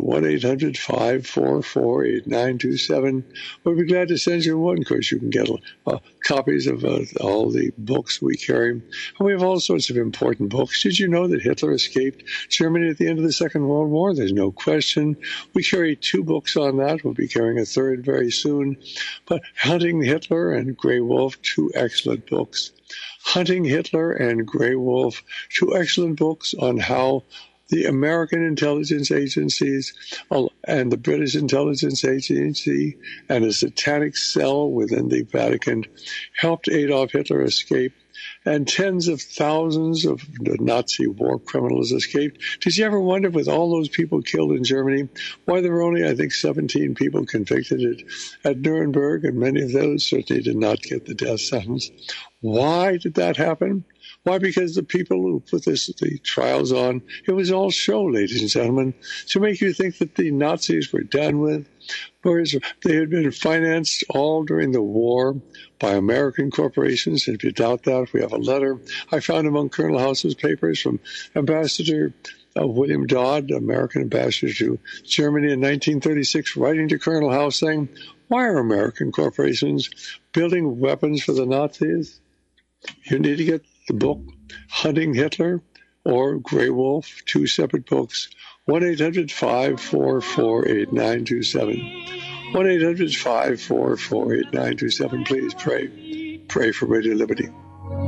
1-800-544-8927. We'll be glad to send you one. Of course, you can get copies of all the books we carry. And we have all sorts of important books. Did you know that Hitler escaped Germany at the end of the Second World War? There's no question. We carry 2 books on that. We'll be carrying a 3rd very soon. But Hunting Hitler and Grey Wolf, 2 excellent books. Hunting Hitler and Grey Wolf, 2 excellent books on how the American intelligence agencies and the British intelligence agency and a satanic cell within the Vatican helped Adolf Hitler escape, and tens of thousands of Nazi war criminals escaped. Did you ever wonder, with all those people killed in Germany, why there were only, I think, 17 people convicted at Nuremberg, and many of those certainly did not get the death sentence? Why did that happen? Why? Because the people who put the trials on, it was all show, ladies and gentlemen, to make you think that the Nazis were done with, whereas they had been financed all during the war by American corporations. And if you doubt that, we have a letter I found among Colonel House's papers from Ambassador William Dodd, American ambassador to Germany in 1936, writing to Colonel House saying, why are American corporations building weapons for the Nazis? You need to get the book Hunting Hitler or Grey Wolf, 2 separate books. 1-800-544-8927. 1-800-544-8927. Please pray. Pray for Radio Liberty. A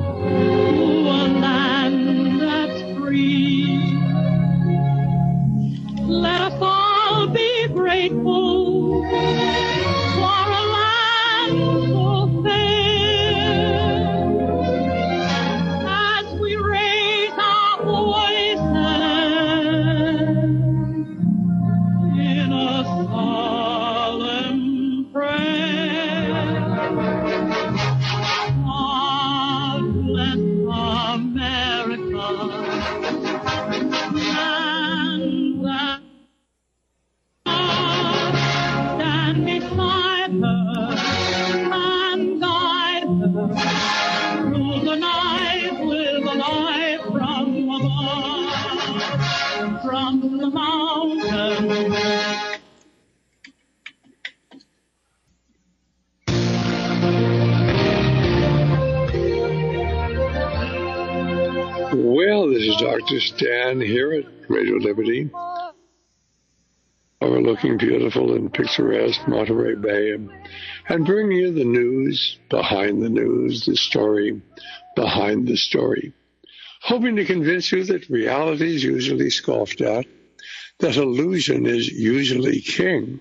land that's free. Let us all be grateful for a land so fair. As we raise our voices in a solemn prayer. God bless America, and that stand beside her and guide her through the night with a light from above, from the mountains. Well, this is Dr. Stan here at Radio Liberty, overlooking beautiful and picturesque Monterey Bay, and bringing you the news behind the news, the story behind the story, hoping to convince you that reality is usually scoffed at, that illusion is usually king.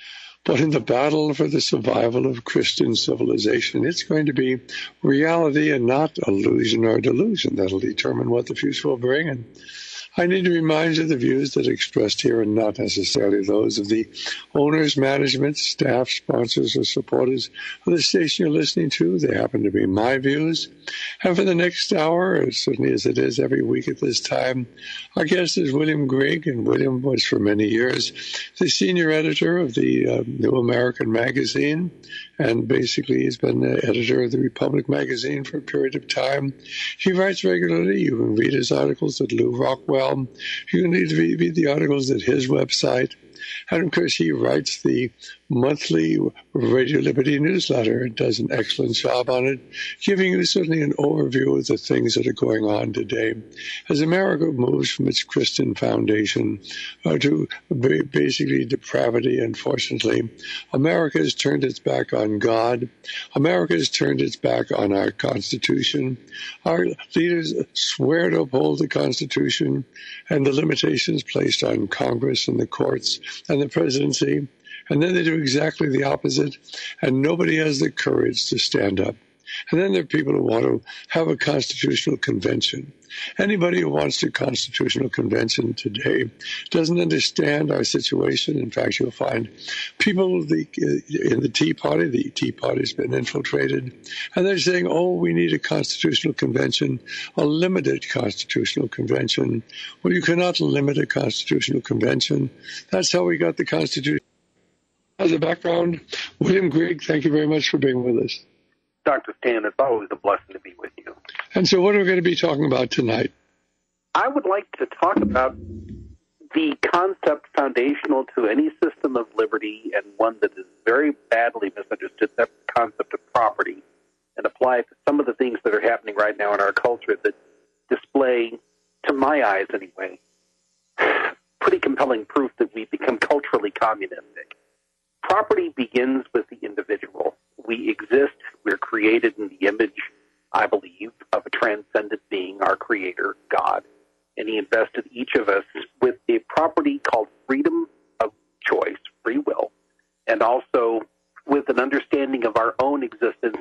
But in the battle for the survival of Christian civilization, it's going to be reality and not illusion or delusion that'll determine what the future will bring. And I need to remind you the views that are expressed here are not necessarily those of the owners, management, staff, sponsors, or supporters of the station you're listening to. They happen to be my views. And for the next hour, as certainly as it is every week at this time, our guest is William Grigg, and William was for many years the senior editor of the New American Magazine, and basically he's been the editor of the Republic Magazine for a period of time. He writes regularly. You can read his articles at Lou Rockwell. You can read the articles at his website. And, of course, he writes the monthly Radio Liberty newsletter and does an excellent job on it, giving you certainly an overview of the things that are going on today as America moves from its Christian foundation to basically depravity. Unfortunately, America has turned its back on God. America has turned its back on our Constitution. Our leaders swear to uphold the Constitution and the limitations placed on Congress and the courts and the presidency, and then they do exactly the opposite, and nobody has the courage to stand up. And then there are people who want to have a constitutional convention. Anybody who wants a constitutional convention today doesn't understand our situation. In fact, you'll find people in the Tea Party's been infiltrated, and they're saying, oh, we need a constitutional convention, a limited constitutional convention. Well, you cannot limit a constitutional convention. That's how we got the Constitution. As a background, William Grigg, thank you very much for being with us. Dr. Stan, it's always a blessing to be with you. And so what are we going to be talking about tonight? I would like to talk about the concept foundational to any system of liberty, and one that is very badly misunderstood, that concept of property, and apply it to some of the things that are happening right now in our culture that display, to my eyes anyway, pretty compelling proof that we've become culturally communistic. Property begins with the individual. We exist, we're created in the image, I believe, of a transcendent being, our Creator, God. And He invested each of us with a property called freedom of choice, free will, and also with an understanding of our own existence.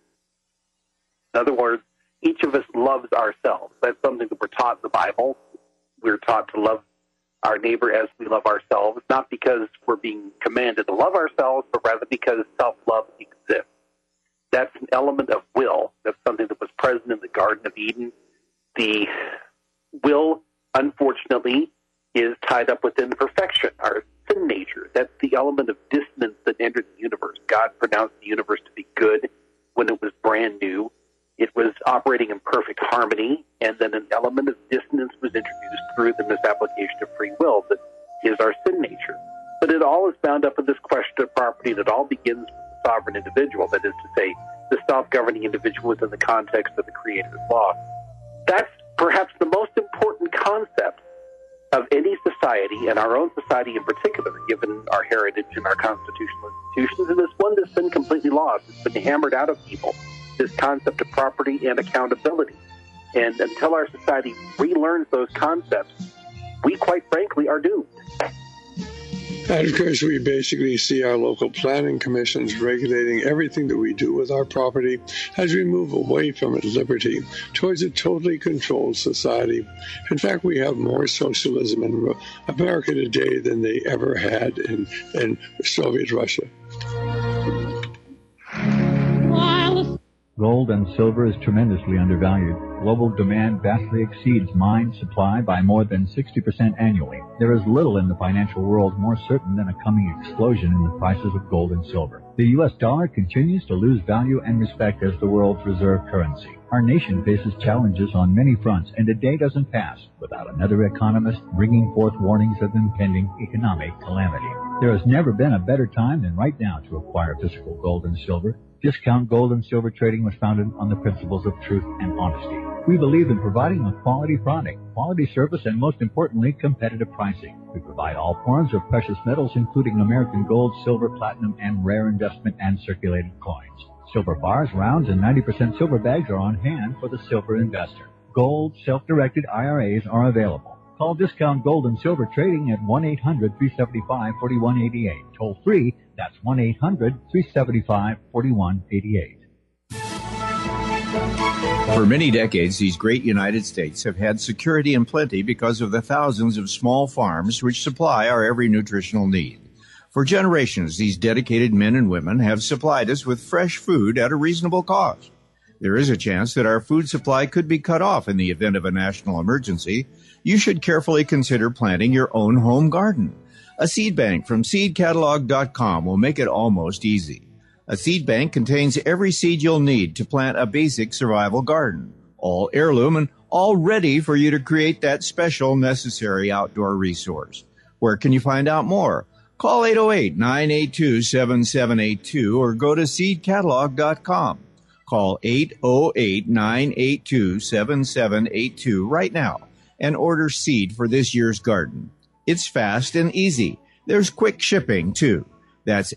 In other words, each of us loves ourselves. That's something that we're taught in the Bible. We're taught to love our neighbor as we love ourselves, not because we're being commanded to love ourselves, but rather because self-love exists. That's an element of will. That's something that was present in the Garden of Eden. The will, unfortunately, is tied up within perfection, our sin nature. That's the element of dissonance that entered the universe. God pronounced the universe to be good when it was brand new. It was operating in perfect harmony, and then an element of dissonance was introduced through the misapplication of free will that is our sin nature. But it all is bound up in this question of property, and it all begins with the sovereign individual, that is to say, the self-governing individual within the context of the Creator's law. That's perhaps the most important concept of any society, and our own society in particular, given our heritage and our constitutional institutions, and it's one that's been completely lost. It's been hammered out of people, this concept of property and accountability. And until our society relearns those concepts, we quite frankly are doomed. And of course, we basically see our local planning commissions regulating everything that we do with our property as we move away from liberty towards a totally controlled society. In fact, we have more socialism in America today than they ever had in Soviet Russia. Gold and silver is tremendously undervalued. Global demand vastly exceeds mine supply by more than 60% annually. There is little in the financial world more certain than a coming explosion in the prices of gold and silver. The U.S. dollar continues to lose value and respect as the world's reserve currency. Our nation faces challenges on many fronts, and a day doesn't pass without another economist bringing forth warnings of impending economic calamity. There has never been a better time than right now to acquire physical gold and silver. Discount Gold and Silver Trading was founded on the principles of truth and honesty. We believe in providing a quality product, quality service, and most importantly, competitive pricing. We provide all forms of precious metals, including American gold, silver, platinum, and rare investment and circulated coins. Silver bars, rounds, and 90% silver bags are on hand for the silver investor. Gold, self-directed IRAs are available. Call Discount Gold and Silver Trading at 1-800-375-4188. Toll free, that's 1-800-375-4188. For many decades, these great United States have had security and plenty because of the thousands of small farms which supply our every nutritional need. For generations, these dedicated men and women have supplied us with fresh food at a reasonable cost. There is a chance that our food supply could be cut off in the event of a national emergency. You should carefully consider planting your own home garden. A seed bank from seedcatalog.com will make it almost easy. A seed bank contains every seed you'll need to plant a basic survival garden, all heirloom and all ready for you to create that special necessary outdoor resource. Where can you find out more? Call 808-982-7782 or go to seedcatalog.com. Call 808-982-7782 right now and order seed for this year's garden. It's fast and easy. There's quick shipping, too. That's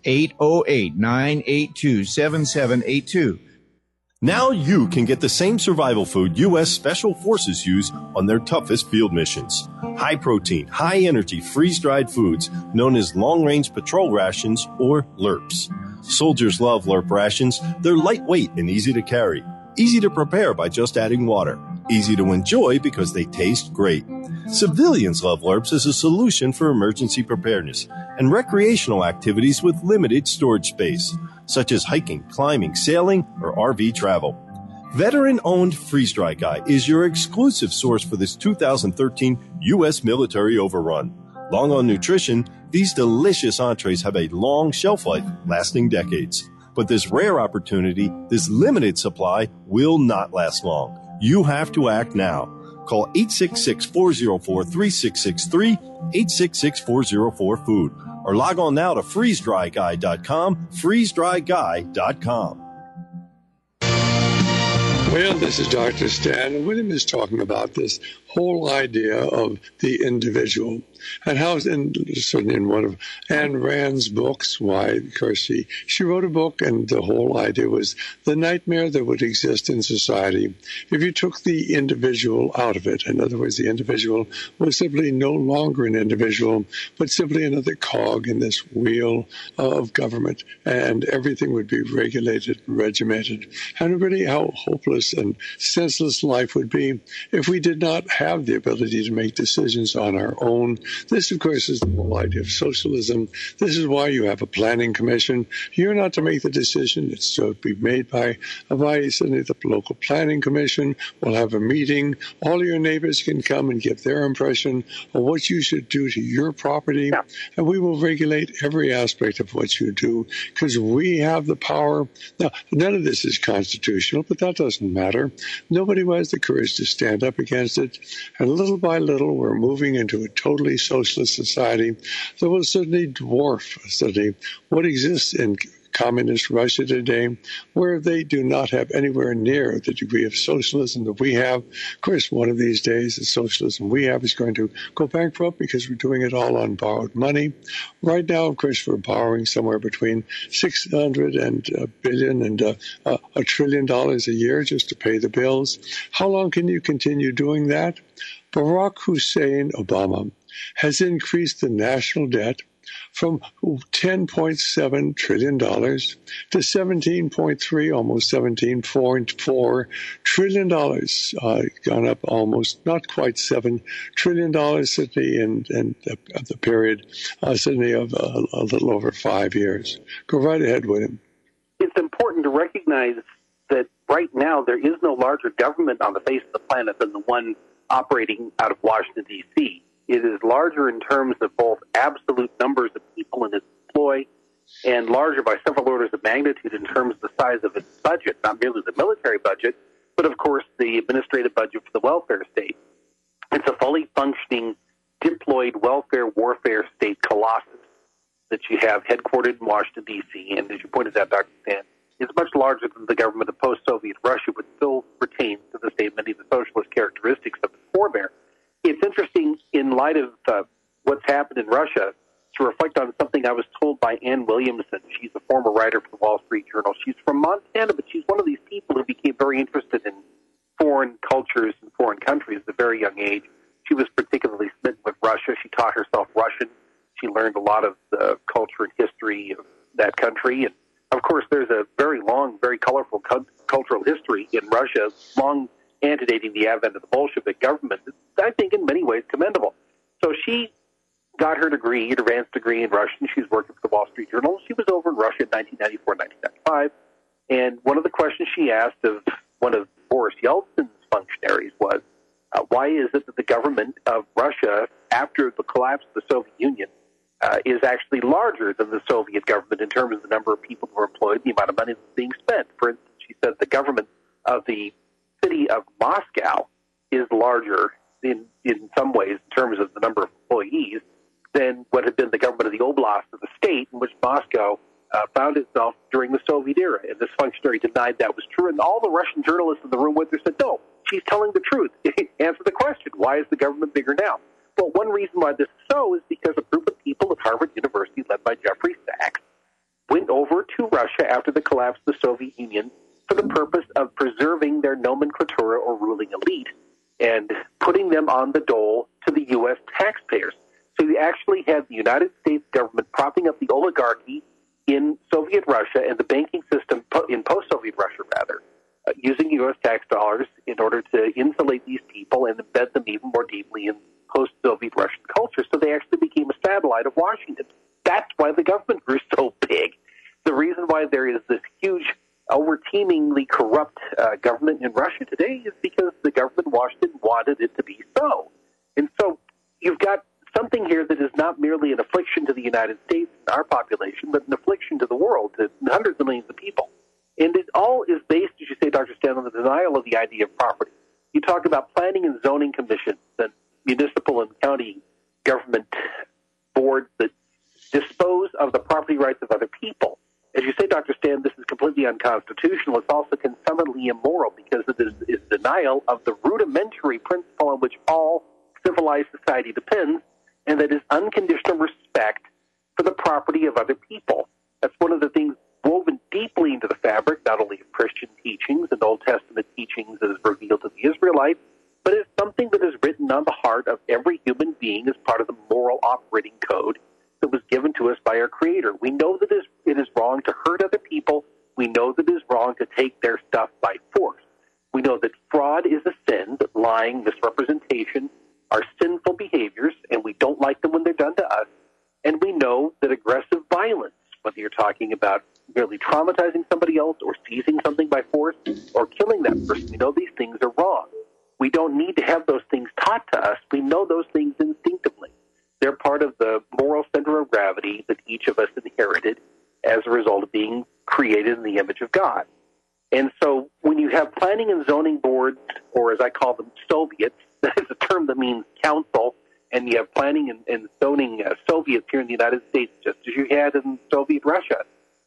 808-982-7782. Now you can get the same survival food U.S. Special Forces use on their toughest field missions. High protein, high energy, freeze-dried foods known as long-range patrol rations or LRPs. Soldiers love LRP rations. They're lightweight and easy to carry. Easy to prepare by just adding water. Easy to enjoy because they taste great. Civilians love LRPs as a solution for emergency preparedness and recreational activities with limited storage space, such as hiking, climbing, sailing, or RV travel. Veteran-owned Freeze Dry Guy is your exclusive source for this 2013 U.S. military overrun. Long on nutrition, these delicious entrees have a long shelf life, lasting decades. But this rare opportunity, this limited supply, will not last long. You have to act now. Call 866-404-3663, 866-404-FOOD, or log on now to freezedryguy.com, freezedryguy.com. Well, this is Dr. Stan, and William is talking about this whole idea of the individual and how, certainly in one of Ayn Rand's books, why, of course, she wrote a book, and the whole idea was the nightmare that would exist in society if you took the individual out of it. In other words, the individual was simply no longer an individual, but simply another cog in this wheel of government, and everything would be regulated and regimented. And really how hopeless and senseless life would be if we did not have the ability to make decisions on our own. This, of course, is the whole idea of socialism. This is why you have a planning commission. You're not to make the decision. It's to be made by certainly the local planning commission. We'll have a meeting. All your neighbors can come and give their impression of what you should do to your property. And we will regulate every aspect of what you do because we have the power. Now, none of this is constitutional, but that doesn't matter. Nobody has the courage to stand up against it. And little by little, we're moving into a totally socialist society that will certainly dwarf what exists in communist Russia today, where they do not have anywhere near the degree of socialism that we have. Of course, one of these days, the socialism we have is going to go bankrupt because we're doing it all on borrowed money. Right now, of course, we're borrowing somewhere between $600 billion and $1 trillion a year just to pay the bills. How long can you continue doing that? Barack Hussein Obama has increased the national debt from $10.7 trillion to $17.3, almost $17.4 trillion, gone up almost, not quite $7 trillion, Sydney, in the period, Sydney, of a little over 5 years. Go right ahead, William. It's important to recognize that right now there is no larger government on the face of the planet than the one operating out of Washington, D.C. It is larger in terms of both absolute numbers of people in its employ and larger by several orders of magnitude in terms of the size of its budget, not merely the military budget, but of course the administrative budget for the welfare state. It's a fully functioning, deployed welfare warfare state colossus that you have headquartered in Washington, D.C., and as you pointed out, Dr. Stan, is much larger than the government of post-Soviet Russia, but still retains to this day many of the socialist characteristics of its forebear. It's interesting, in light of what's happened in Russia, to reflect on something I was told by Ann Williamson. She's a former writer for the Wall Street Journal. She's from Montana, but she's one of these people who became very interested in foreign cultures and foreign countries at a very young age. She was particularly smitten with Russia. She taught herself Russian. She learned a lot of the culture and history of that country. And, of course, there's a very long, very colorful cultural history in Russia, long antedating the advent of the Bolshevik government. I think in many ways commendable. So she got her degree, an advanced degree in Russian. She's working for the Wall Street Journal. She was over in Russia in 1994, 1995. And one of the questions she asked of one of Boris Yeltsin's functionaries was, why is it that the government of Russia, after the collapse of the Soviet Union, is actually larger than the Soviet government in terms of the number of people who are employed, the amount of money that's being spent? For instance, she said the government of the city of Moscow is larger in some ways in terms of the number of employees than what had been the government of the oblast of the state in which Moscow found itself during the Soviet era. And this functionary denied that was true. And all the Russian journalists in the room with her said, no, she's telling the truth. Answer the question. Why is the government bigger now? Well, one reason why this is so is because a group of people at Harvard University led by Jeffrey Sachs went over to Russia after the collapse of the Soviet Union for the purpose of preserving their nomenclatura or ruling elite and putting them on the dole to the U.S. taxpayers. So you actually had the United States government propping up the oligarchy in Soviet Russia and the banking system in post-Soviet Russia, rather, using U.S. tax dollars in order to insulate these people and embed them even more deeply in post-Soviet Russian culture. So they actually became a satellite of Washington. That's why the government grew so big. The reason why there is this huge, over-teemingly corrupt government in Russia today is because the government in Washington wanted it to be so. And so you've got something here that is not merely an affliction to the United States and our population, but an affliction to the world, to hundreds of millions of people. And it all is based, as you say, Dr. Stan, on the denial of the idea of property. You talk about planning and zoning commissions and municipal and county government boards that dispose of the property rights of other people. As you say, Dr. Stan, this is completely unconstitutional. It's also consummately immoral because it is denial of the rudimentary principle on which all civilized society depends, and that is unconditional respect for the property of other people. That's one of the things woven deeply into the fabric, not only of Christian teachings and Old Testament teachings as revealed to the Israelites, but it's something that is written on the heart of every human being as part of the moral operating code that was given to us by our Creator. We know that it is wrong to hurt other people. We know that it is wrong to take their stuff by force. We know that fraud is a sin, that lying, misrepresentation are sinful behaviors, and we don't like them when they're done to us. And we know that aggressive violence, whether you're talking about merely traumatizing somebody else or seizing something by force or killing that person, we know these things are wrong. We don't need to have those things taught to us. We know those things instinctively. They're part of the moral center of gravity that each of us inherited as a result of being created in the image of God. And so when you have planning and zoning boards, or as I call them, Soviets, that is a term that means council, and you have planning and zoning Soviets here in the United States, just as you had in Soviet Russia,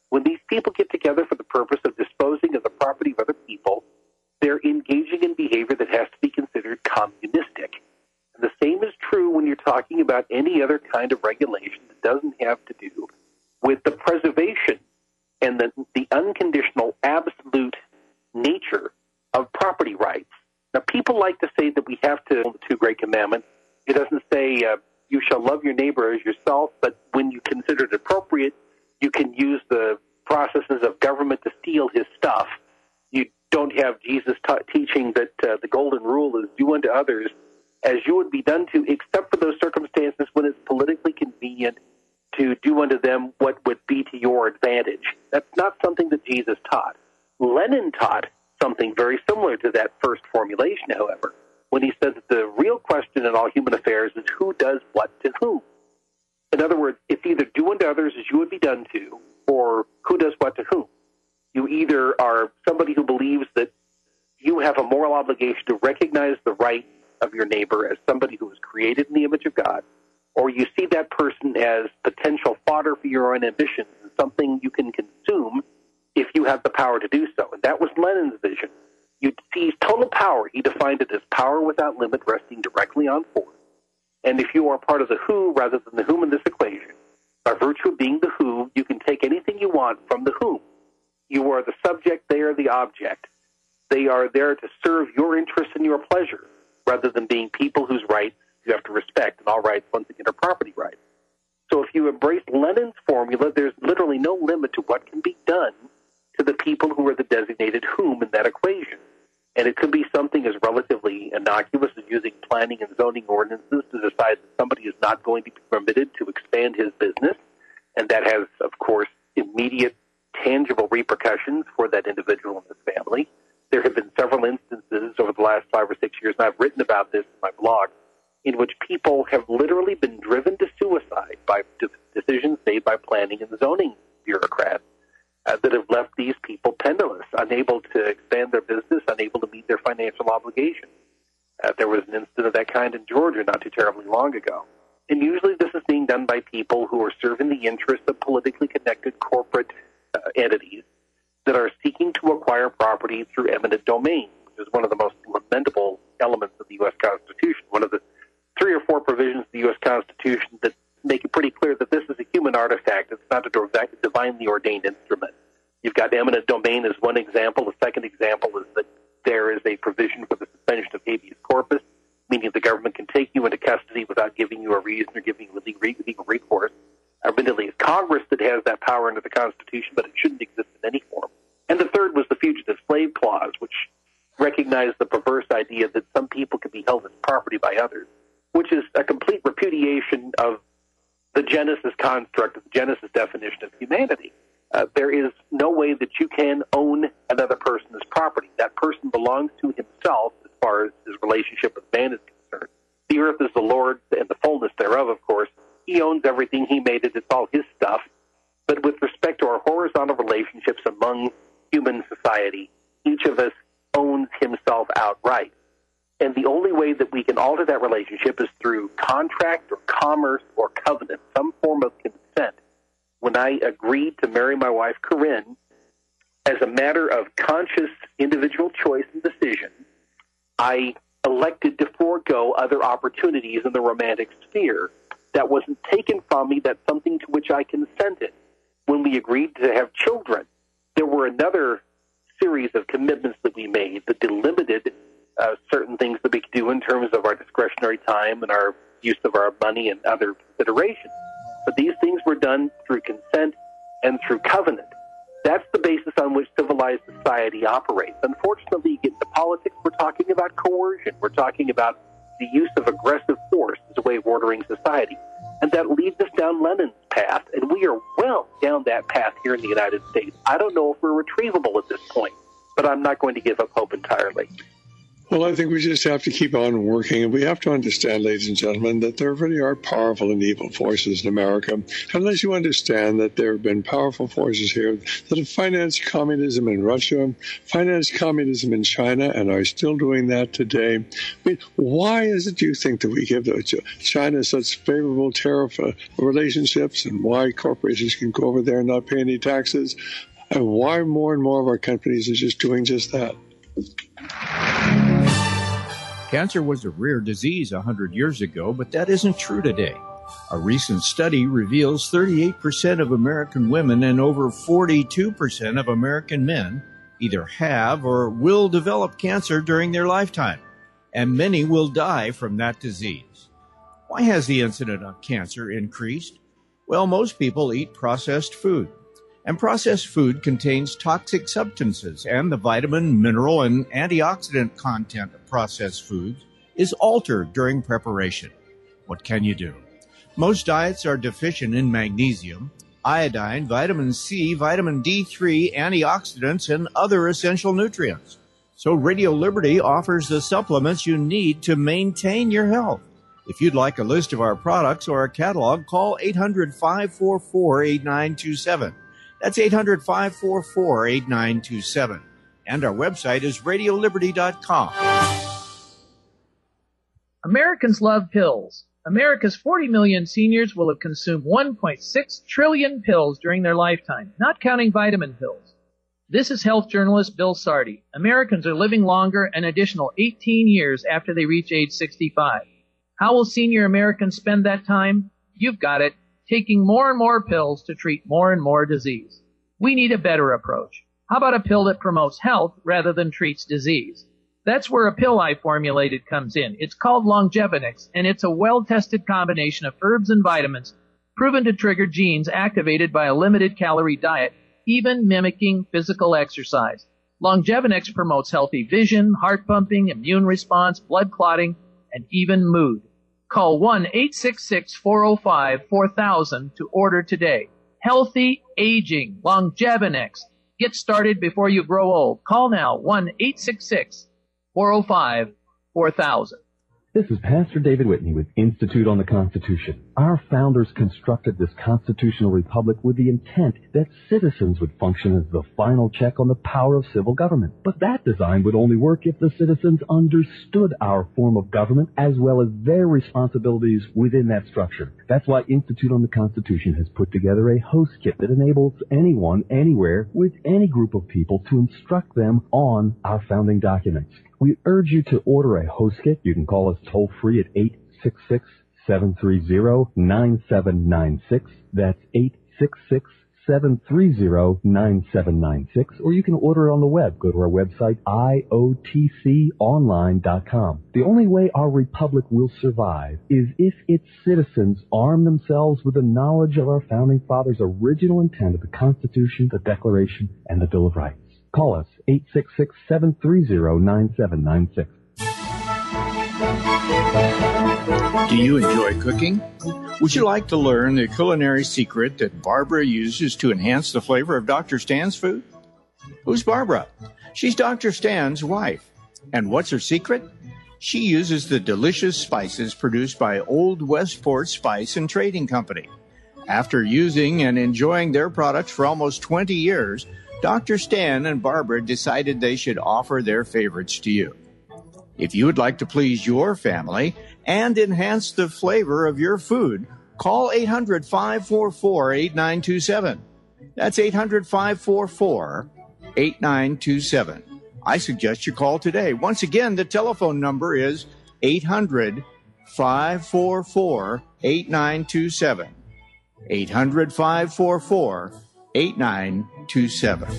When these people get together for the purpose of disposing of the property of other people, they're engaging in behavior that has to be considered communistic. And the same is true when you're talking about any other kind of regulation that doesn't have to do with the preservation and the unconditional, absolute nature of property rights. Now, people like to say that we have to the two great commandments. It doesn't say you shall love your neighbor as yourself, but when you consider it appropriate, you can use the processes of government to steal his stuff. You don't have Jesus teaching that the golden rule is do unto others as you would be done to, except for those circumstances when it's politically convenient to do unto them what would be to your advantage. That's not something that Jesus taught. Lenin taught something very similar to that first formulation, however, when he said that the real question in all human affairs is who does what to whom. In other words, it's either do unto others as you would be done to, or who does what to whom. You either are somebody who believes that you have a moral obligation to recognize the right of your neighbor as somebody who was created in the image of God, or you see that person as potential fodder for your own ambitions and something you can consume if you have the power to do so. And that was Lenin's vision. You see total power. He defined it as power without limit resting directly on force. And if you are part of the who rather than the whom in this equation, by virtue of being the who, you can take anything you want from the whom. You are the subject, they are the object. They are there to serve your interests and your pleasure, rather than being people whose rights you have to respect, and all rights, once again, are property rights. So if you embrace Lenin's formula, there's literally no limit to what can be done to the people who are the designated whom in that equation. And it could be something as relatively innocuous as using planning and zoning ordinances to decide that somebody is not going to be permitted to expand his business, and that has, of course, immediate, tangible repercussions for that individual and his family. There have been several instances over the last 5 or 6 years, and I've written about this in my blog, in which people have literally been driven to suicide by decisions made by planning and zoning bureaucrats that have left these people penniless, unable to expand their business, unable to meet their financial obligations. There was an incident of that kind in Georgia not too terribly long ago. And usually this is being done by people who are serving the interests of politically connected corporate entities that are seeking to acquire property through eminent domain, which is one of the most lamentable elements of the U.S. Constitution. One of the 3 or 4 provisions of the U.S. Constitution that make it pretty clear that this is a human artifact. It's not a divinely ordained instrument. You've got eminent domain as one example. The second example is that there is a provision for the suspension of habeas corpus, meaning the government can take you into custody without giving you a reason or giving you legal recourse. Admittedly, it's Congress that has that power under the Constitution, but it shouldn't exist in any form. And the third was the Fugitive Slave Clause, which recognized the perverse idea that some people could be held as property by others, which is a complete repudiation of the Genesis construct, the Genesis definition of humanity. There is no way that you can own another person's property. That person belongs to himself as far as his relationship with man is concerned. The earth is the Lord's and the fullness thereof, of course. He owns everything. He made it. It's all his stuff. But with respect to our horizontal relationships among human society, each of us owns himself outright. And the only way that we can alter that relationship is through contract or commerce or covenant, some form of consent. When I agreed to marry my wife, Corinne, as a matter of conscious individual choice and decision, I elected to forego other opportunities in the romantic sphere. That wasn't taken from me. That's something to which I consented. When we agreed to have children, there were another series of commitments that we made that delimited certain things that we could do in terms of our discretionary time and our use of our money and other considerations. But these things were done through consent and through covenant. That's the basis on which civilized society operates. Unfortunately, you get into politics, we're talking about coercion. We're talking about the use of aggressive force as a way of ordering society. And that leads us down Lenin's path, and we are well down that path here in the United States. I don't know if we're retrievable at this point, but I'm not going to give up hope entirely. Well, I think we just have to keep on working, and we have to understand, ladies and gentlemen, that there really are powerful and evil forces in America. Unless you understand that there have been powerful forces here that have financed communism in Russia, financed communism in China, and are still doing that today. I mean, why is it, do you think, that we give China such favorable tariff relationships, and why corporations can go over there and not pay any taxes, and why more and more of our companies are just doing just that? Cancer was a rare disease 100 years ago, but that isn't true today. A recent study reveals 38% of American women and over 42% of American men either have or will develop cancer during their lifetime, and many will die from that disease. Why has the incidence of cancer increased? Well, most people eat processed food. And processed food contains toxic substances, and the vitamin, mineral, and antioxidant content of processed foods is altered during preparation. What can you do? Most diets are deficient in magnesium, iodine, vitamin C, vitamin D3, antioxidants, and other essential nutrients. So Radio Liberty offers the supplements you need to maintain your health. If you'd like a list of our products or a catalog, call 800-544-8927. That's 800-544-8927. And our website is radioliberty.com. Americans love pills. America's 40 million seniors will have consumed 1.6 trillion pills during their lifetime, not counting vitamin pills. This is health journalist Bill Sardi. Americans are living longer an additional 18 years after they reach age 65. How will senior Americans spend that time? You've got it. Taking more and more pills to treat more and more disease. We need a better approach. How about a pill that promotes health rather than treats disease? That's where a pill I formulated comes in. It's called Longevinix, and it's a well-tested combination of herbs and vitamins proven to trigger genes activated by a limited-calorie diet, even mimicking physical exercise. Longevinix promotes healthy vision, heart pumping, immune response, blood clotting, and even mood. Call 1-866-405-4000 to order today. Healthy aging, Longevinix. Get started before you grow old. Call now, 1-866-405-4000. This is Pastor David Whitney with Institute on the Constitution. Our founders constructed this constitutional republic with the intent that citizens would function as the final check on the power of civil government. But that design would only work if the citizens understood our form of government as well as their responsibilities within that structure. That's why Institute on the Constitution has put together a host kit that enables anyone, anywhere, with any group of people to instruct them on our founding documents. We urge you to order a host kit. You can call us toll-free at 866-730-9796. That's 866-730-9796. Or you can order it on the web. Go to our website, iotconline.com. The only way our republic will survive is if its citizens arm themselves with the knowledge of our founding fathers' original intent of the Constitution, the Declaration, and the Bill of Rights. Call us, 866-730-9796. Do you enjoy cooking? Would you like to learn the culinary secret that Barbara uses to enhance the flavor of Dr. Stan's food? Who's Barbara? She's Dr. Stan's wife. And what's her secret? She uses the delicious spices produced by Old Westport Spice and Trading Company. After using and enjoying their products for almost 20 years, Dr. Stan and Barbara decided they should offer their favorites to you. If you would like to please your family and enhance the flavor of your food, call 800-544-8927. That's 800-544-8927. I suggest you call today. Once again, the telephone number is 800-544-8927. 800-544-8927.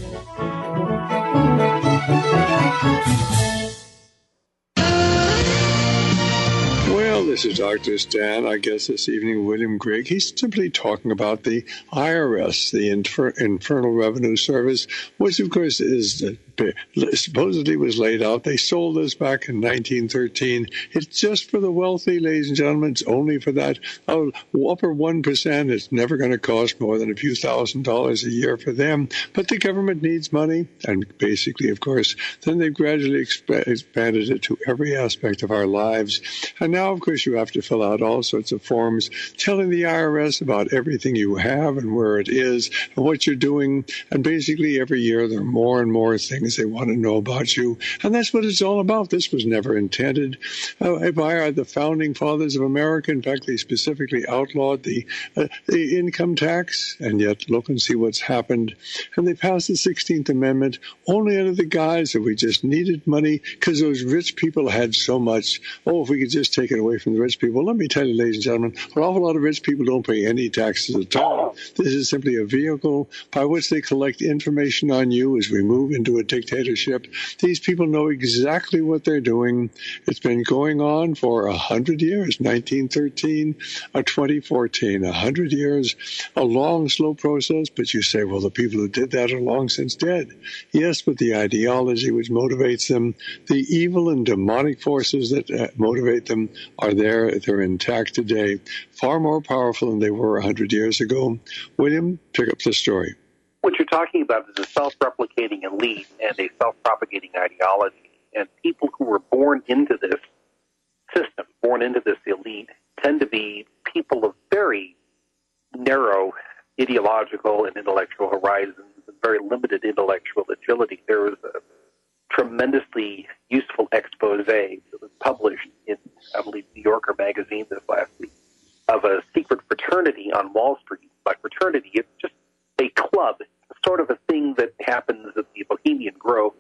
Well, this is Dr. Stan. I guess this evening, William Grigg, he's simply talking about the IRS, the Internal Revenue Service, which, of course, is supposedly was laid out. They sold this back in 1913. It's just for the wealthy, ladies and gentlemen. It's only for that upper 1%. It's never going to cost more than a few $1,000s a year for them. But the government needs money, and basically, of course, then they've gradually expanded it to every aspect of our lives. And now, of course, you have to fill out all sorts of forms telling the IRS about everything you have and where it is and what you're doing. And basically, every year there are more and more things they want to know about you. And that's what it's all about. This was never intended by the founding fathers of America. In fact, they specifically outlawed the income tax. And yet, look and see what's happened. And they passed the 16th Amendment only under the guise that we just needed money because those rich people had so much. Oh, if we could just take it away from the rich people. Let me tell you, ladies and gentlemen, an awful lot of rich people don't pay any taxes at all. This is simply a vehicle by which they collect information on you as we move into a dictatorship. These people know exactly what they're doing. It's been going on for 100 years, 1913 or 2014, 100 years, a long, slow process. But you say, well, the people who did that are long since dead. Yes, but the ideology which motivates them, the evil and demonic forces that motivate them are there. They're intact today, far more powerful than they were 100 years ago. William, pick up the story. What you're talking about is a self-replicating elite and a self-propagating ideology. And people who were born into this system, born into this elite, tend to be people of very narrow ideological and intellectual horizons and very limited intellectual agility. There was a tremendously useful expose that was published in, I believe, New Yorker magazine this last week of a secret fraternity on Wall Street. By fraternity, it's just a club, sort of a thing that happens at the Bohemian Grove.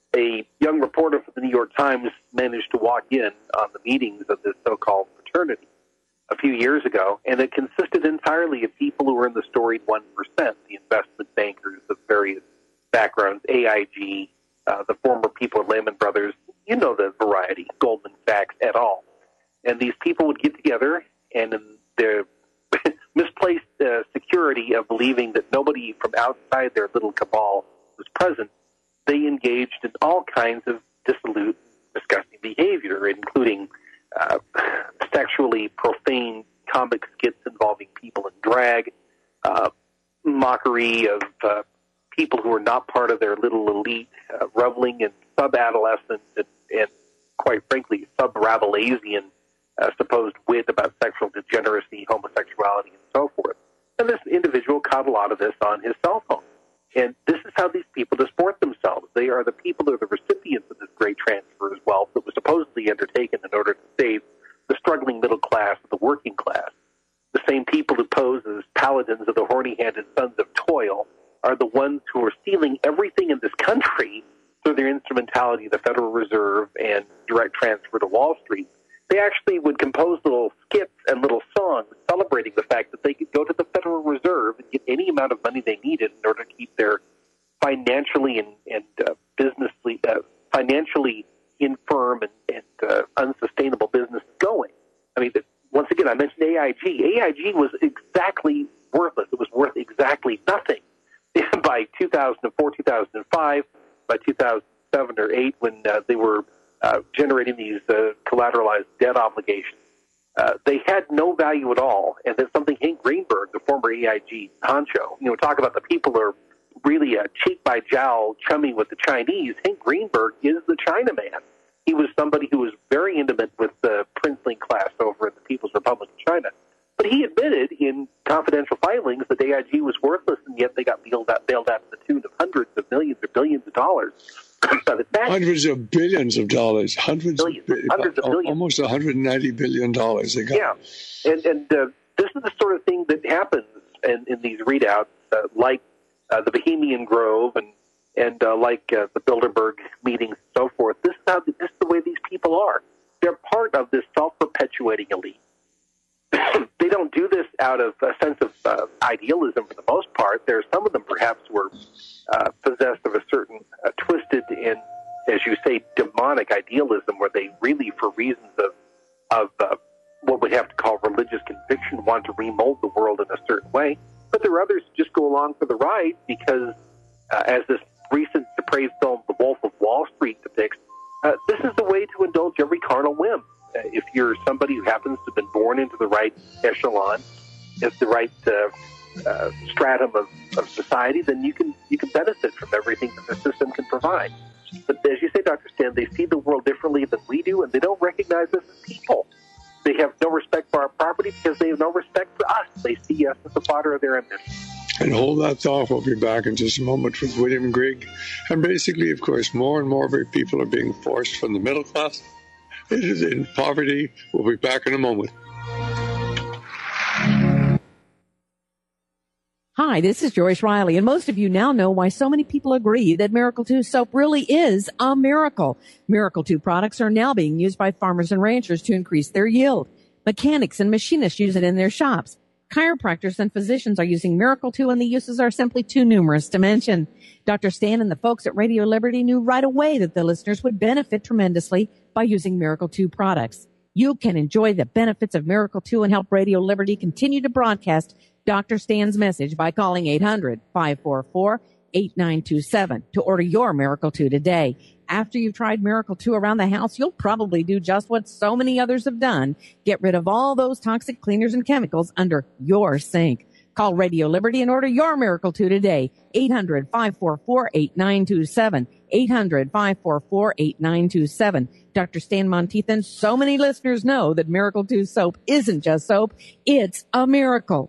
A young reporter for the New York Times managed to walk in on the meetings of this so-called fraternity a few years ago, and it consisted entirely of people who were in the storied 1%, the investment bankers of various backgrounds, AIG, the former people at Lehman Brothers, you know the variety, Goldman Sachs et al. And these people would get together, and in their misplaced security of believing that nobody from outside their little cabal was present, they engaged in all kinds of dissolute, disgusting behavior, including sexually profane comic skits involving people in drag, mockery of people who are not part of their little elite, reveling in sub-adolescent and quite frankly, sub-Rabelaisian supposed wit about sexual degeneracy, homosexuality, and so forth. And this individual caught a lot of this on his cell phone. And this is how these people disport themselves. They are the people that are the recipients of this great transfer of wealth that was supposedly undertaken in order to save the struggling middle class and the working class. The same people who pose as paladins of the horny-handed sons of toil are the ones who are stealing everything in this country through their instrumentality of the Federal Reserve and direct transfer to Wall Street. They actually would compose little skits and little songs celebrating the fact that they could go to the Federal Reserve and get any amount of money they needed in order to keep their financially and financially infirm and unsustainable business going. I mean, once again, I mentioned AIG. AIG was exactly worthless. It was worth exactly nothing by 2004, 2005, by 2007 or 8, when they were generating these collateralized debt obligations. They had no value at all. And then something Hank Greenberg, the former AIG honcho, talk about the people who are really cheek by jowl chumming with the Chinese. Hank Greenberg is the Chinaman. He was somebody who was very intimate with the princeling class over in the People's Republic of China. But he admitted in confidential filings that AIG was worthless, and yet they got bailed out to the tune of hundreds of millions or billions of dollars. Hundreds of billions of dollars, hundreds of billions, almost $190 billion they got. Yeah, and this is the sort of thing that happens in these readouts, like the Bohemian Grove and like the Bilderberg meetings and so forth. This is the way these people are. They're part of this self-perpetuating elite. They don't do this out of a sense of idealism for the most part. There are some of them perhaps who are possessed of a certain twisted and, as you say, demonic idealism, where they really, for reasons of what we'd have to call religious conviction, want to remold the world in a certain way. But there are others who just go along for the ride because, as this recent depraved film, The Wolf of Wall Street, depicts, this is the way to indulge every carnal whim. If you're somebody who happens to have been born into the right echelon, if the right stratum of society, then you can benefit from everything that the system can provide. But as you say, Dr. Stan, they see the world differently than we do, and they don't recognize us as people. They have no respect for our property because they have no respect for us. They see us as the fodder of their ambition. And hold that thought. We'll be back in just a moment with William Grigg. And basically, of course, more and more people are being forced from the middle class. It is in poverty. We'll be back in a moment. Hi, this is Joyce Riley, and most of you now know why so many people agree that Miracle 2 soap really is a miracle. Miracle 2 products are now being used by farmers and ranchers to increase their yield. Mechanics and machinists use it in their shops. Chiropractors and physicians are using Miracle 2, and the uses are simply too numerous to mention. Dr. Stan and the folks at Radio Liberty knew right away that the listeners would benefit tremendously by using Miracle 2 products. You can enjoy the benefits of Miracle 2 and help Radio Liberty continue to broadcast Dr. Stan's message by calling 800-544-8927 to order your Miracle 2 today. After you've tried Miracle 2 around the house, you'll probably do just what so many others have done. Get rid of all those toxic cleaners and chemicals under your sink. Call Radio Liberty and order your Miracle 2 today. 800-544-8927. 800-544-8927. Dr. Stan Monteith and so many listeners know that Miracle 2 soap isn't just soap. It's a miracle.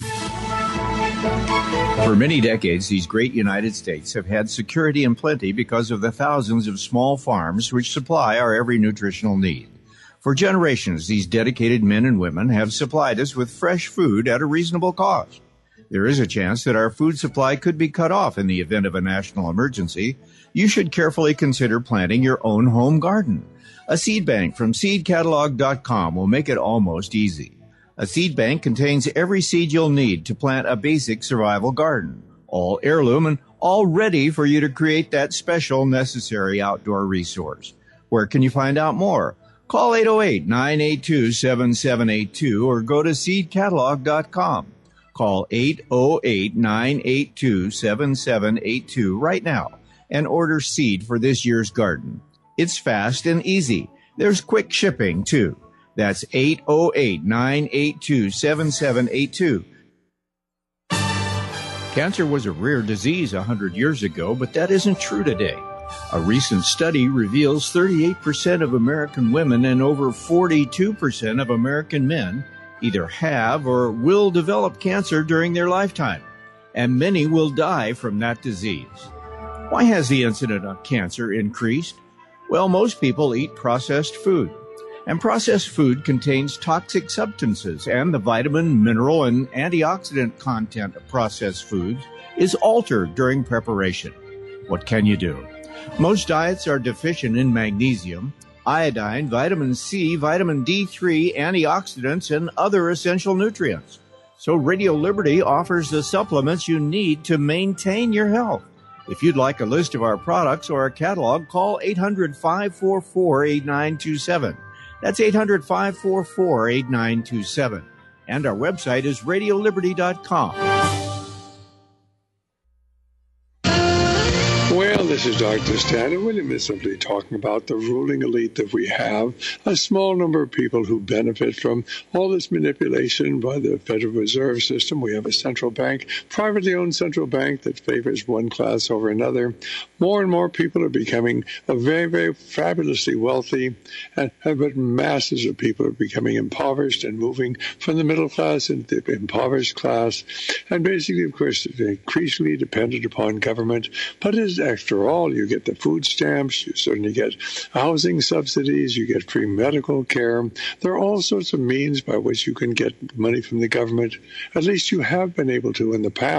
For many decades, these great United States have had security and plenty because of the thousands of small farms which supply our every nutritional need. For generations, these dedicated men and women have supplied us with fresh food at a reasonable cost. There is a chance that our food supply could be cut off in the event of a national emergency. You should carefully consider planting your own home garden. A seed bank from seedcatalog.com will make it almost easy. A seed bank contains every seed you'll need to plant a basic survival garden, all heirloom and all ready for you to create that special necessary outdoor resource. Where can you find out more? Call 808-982-7782 or go to seedcatalog.com. Call 808-982-7782 right now and order seed for this year's garden. It's fast and easy. There's quick shipping, too. That's 808-982-7782. Cancer was a rare disease 100 years ago, but that isn't true today. A recent study reveals 38% of American women and over 42% of American men either have or will develop cancer during their lifetime, and many will die from that disease. Why has the incidence of cancer increased? Well, most people eat processed food. And processed food contains toxic substances, and the vitamin, mineral, and antioxidant content of processed foods is altered during preparation. What can you do? Most diets are deficient in magnesium, iodine, vitamin C, vitamin D3, antioxidants, and other essential nutrients. So Radio Liberty offers the supplements you need to maintain your health. If you'd like a list of our products or a catalog, call 800-544-8927. That's 800-544-8927. And our website is radioliberty.com. Well, this is Dr. Stan, and William is simply talking about the ruling elite that we have, a small number of people who benefit from all this manipulation by the Federal Reserve System. We have a central bank, privately owned central bank that favors one class over another. More and more people are becoming very, very fabulously wealthy, but masses of people are becoming impoverished and moving from the middle class into the impoverished class, and basically, of course, increasingly dependent upon government. But after all, you get the food stamps, you certainly get housing subsidies, you get free medical care. There are all sorts of means by which you can get money from the government. At least you have been able to in the past.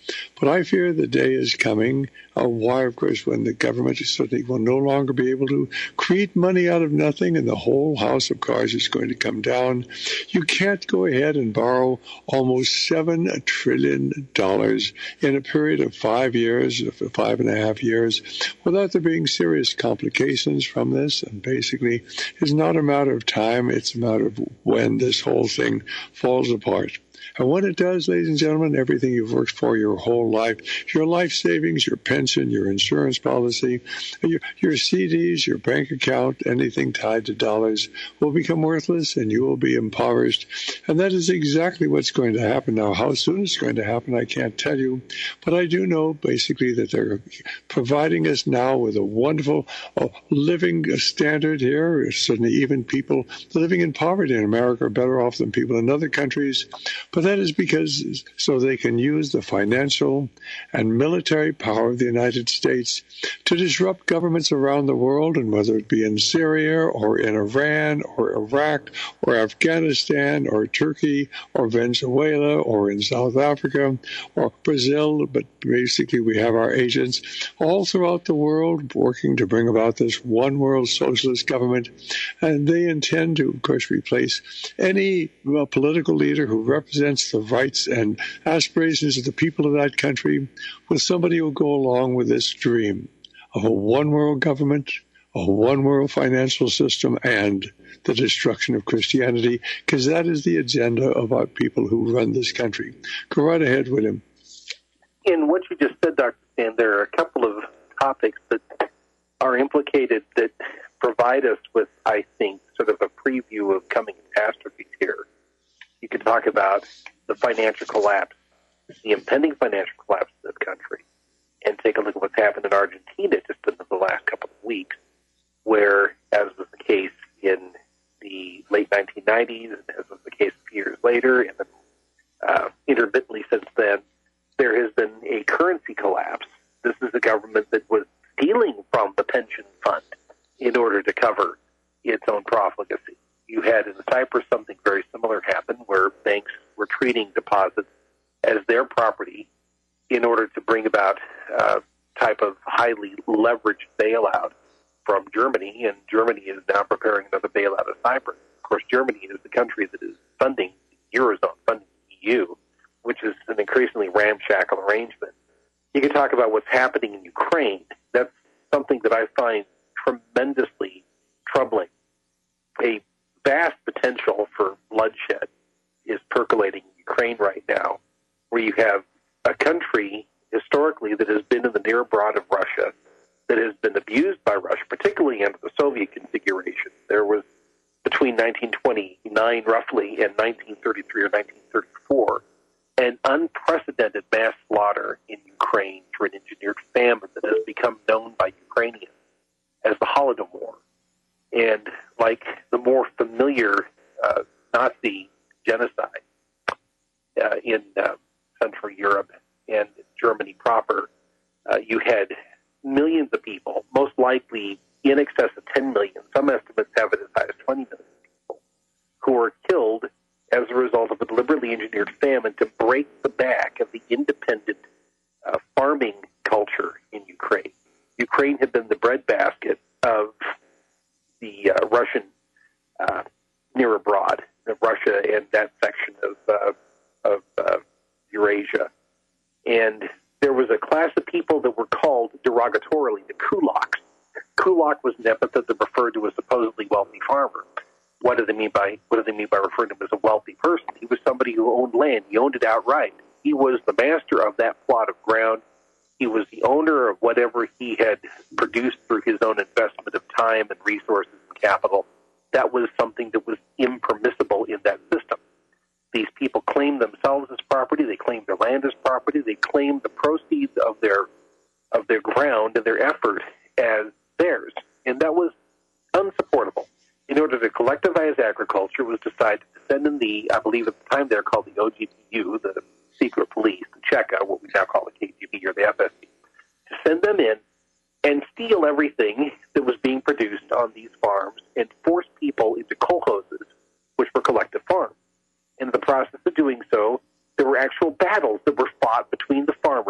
But I fear the day is coming, why, of course, when the government certainly will no longer be able to create money out of nothing and the whole house of cards is going to come down. You can't go ahead and borrow almost $7 trillion in a period of 5 years, 5.5 years, without there being serious complications from this. And basically, it's not a matter of time, it's a matter of when this whole thing falls apart. And when it does, ladies and gentlemen, everything you've worked for your whole life, your life savings, your pension, your insurance policy, your CDs, your bank account, anything tied to dollars will become worthless and you will be impoverished. And that is exactly what's going to happen now. How soon it's going to happen, I can't tell you. But I do know basically that they're providing us now with a wonderful living standard here. Certainly even people living in poverty in America are better off than people in other countries. But that is because so they can use the financial and military power of the United States to disrupt governments around the world, and whether it be in Syria or in Iran or Iraq or Afghanistan or Turkey or Venezuela or in South Africa or Brazil. But basically we have our agents all throughout the world working to bring about this one world socialist government. And they intend to, of course, replace any political leader who represents the rights and aspirations of the people of that country with somebody who will go along with this dream of a one world government, a one world financial system, and the destruction of Christianity, because that is the agenda of our people who run this country. Go right ahead, William. In what you just said, Dr. Stan, there are a couple of topics that are implicated that provide us with, I think, sort of a preview of coming catastrophes here. You could talk about the financial collapse, the impending financial collapse of this country, and take a look at what's happened in Argentina just in the last couple of weeks, where, as was the case in the late 1990s, and as was the case a few years later, and then intermittently since then, there has been a currency collapse. This is a government that was stealing from the pension fund in order to cover its own profligacy. You had in Cyprus something very similar happen, where banks were treating deposits as their property in order to bring about a type of highly leveraged bailout from Germany, and Germany is now preparing another bailout of Cyprus. Of course, Germany is the country that is funding the Eurozone, funding the EU, which is an increasingly ramshackle arrangement. You can talk about what's happening in Ukraine. That's something that I find tremendously troubling. A vast potential for bloodshed is percolating in Ukraine right now, where you have a country historically that has been in the near abroad of Russia, that has been abused by Russia, particularly under the Soviet configuration. There was, between 1929 roughly and 1933 or 1934, an unprecedented mass slaughter in Ukraine through an engineered famine that has become known by Ukrainians as the Holodomor. And like the more familiar Nazi genocide in Central Europe and Germany proper, you had millions of people, most likely in excess of 10 million, some estimates have it as high as 20 million people, who were killed as a result of a deliberately engineered famine to break the back of the independent farming culture in Ukraine. Ukraine had been the breadbasket of the Russian near abroad, Russia and that section of Eurasia. And there was a class of people that were called derogatorily the kulaks. Kulak was an epithet that referred to a supposedly wealthy farmer. What do they mean by referring to him as a wealthy person? He was somebody who owned land. He owned it outright. He was the master of that plot of ground. He was the owner of whatever he had produced through his own investment of time and resources and capital. That was something that was impermissible in that system. These people claimed themselves as property. They claimed their land as property. They claimed the proceeds of their ground and their effort as theirs. And that was unsupportable. In order to collectivize agriculture, it was decided to send in the, I believe at the time they were called the OGPU, the secret police, the Cheka, what we now call the KGB or the FSB, to send them in and steal everything that was being produced on these farms and force people into kolkhozes, which were collective farms. In the process of doing so, there were actual battles that were fought between the farmers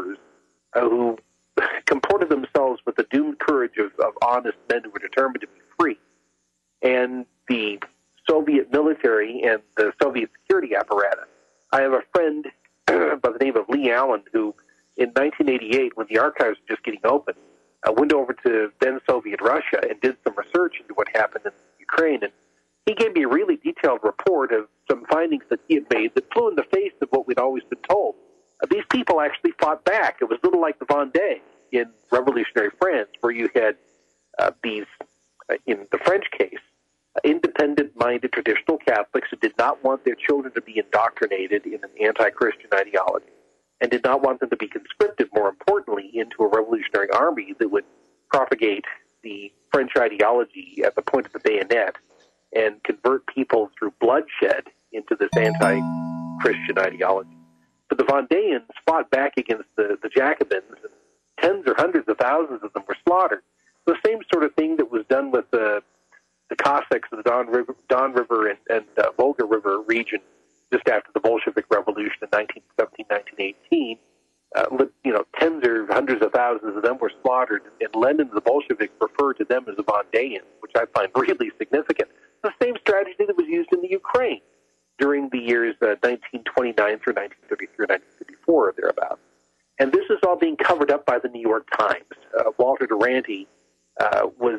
who comported themselves with the doomed courage of honest men who were determined to be free. And the Soviet military and the Soviet security apparatus. I have a friend by the name of Lee Allen who, in 1988, when the archives were just getting open, went over to then-Soviet Russia and did some research into what happened in Ukraine. And he gave me a really detailed report of some findings that he had made that flew in the face of what we'd always been told. These people actually fought back. It was a little like the Vendée in revolutionary France, where you had these, in the French case, independent-minded traditional Catholics who did not want their children to be indoctrinated in an anti-Christian ideology and did not want them to be conscripted, more importantly, into a revolutionary army that would propagate the French ideology at the point of the bayonet and convert people through bloodshed into this anti-Christian ideology. But the Vendéans fought back against the Jacobins, and tens or hundreds of thousands of them were slaughtered. The same sort of thing that was done with the Cossacks of the Don River and Volga River region just after the Bolshevik Revolution in 1917, 1918. Tens or hundreds of thousands of them were slaughtered, and Lenin and the Bolsheviks referred to them as the Vendéans, which I find really significant. The same strategy that was used in the Ukraine during the years 1929 through 1933, 1934, or thereabouts. And this is all being covered up by the New York Times. Walter Duranty was,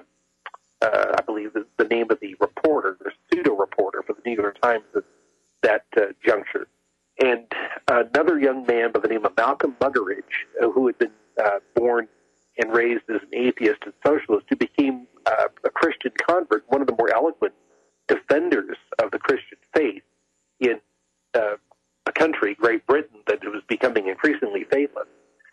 I believe, the name of the reporter, the pseudo-reporter for the New York Times at that juncture. And another young man by the name of Malcolm Muggeridge, who had been born and raised as an atheist and socialist, who became a Christian convert, one of the more eloquent defenders of the Christian faith in a country, Great Britain, that was becoming increasingly faithless.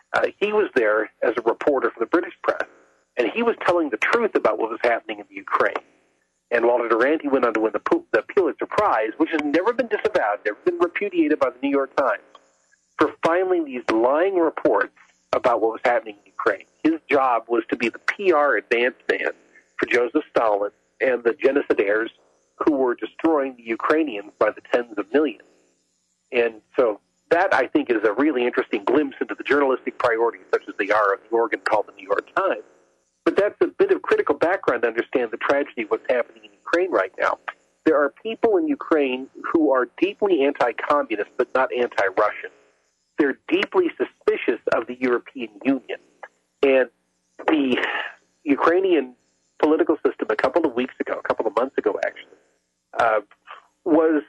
He was there as a reporter for the British press, and he was telling the truth about what was happening in the Ukraine. And Walter Duranty went on to win the Pulitzer Prize, which has never been disavowed, never been repudiated by the New York Times, for filing these lying reports about what was happening in Ukraine. His job was to be the PR advance man for Joseph Stalin and the genocidaires who were destroying the Ukrainians by the tens of millions. And so that, I think, is a really interesting glimpse into the journalistic priorities, such as they are of the organ called the New York Times. But that's a bit of critical background to understand the tragedy of what's happening in Ukraine right now. There are people in Ukraine who are deeply anti-communist, but not anti-Russian. They're deeply suspicious of the European Union. And the Ukrainian political system a couple of months ago, actually, was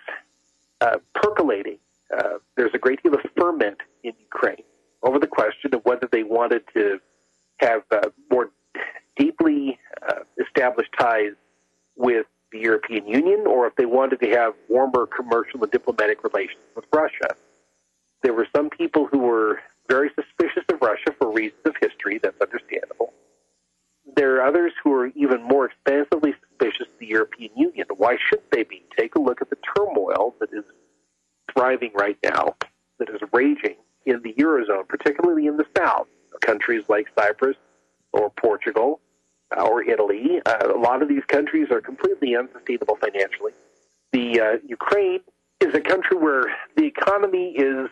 percolating. There's a great deal of ferment in Ukraine over the question of whether they wanted to have more deeply established ties with the European Union, or if they wanted to have warmer commercial and diplomatic relations with Russia. There were some people who were very suspicious of Russia for reasons of history. That's understandable. There are others who are even more expansively suspicious of the European Union. Why should they be? Take a look at the turmoil that is thriving right now, that is raging in the Eurozone, particularly in the South. Countries like Cyprus or Portugal or Italy. A lot of these countries are completely unsustainable financially. The Ukraine is a country where the economy is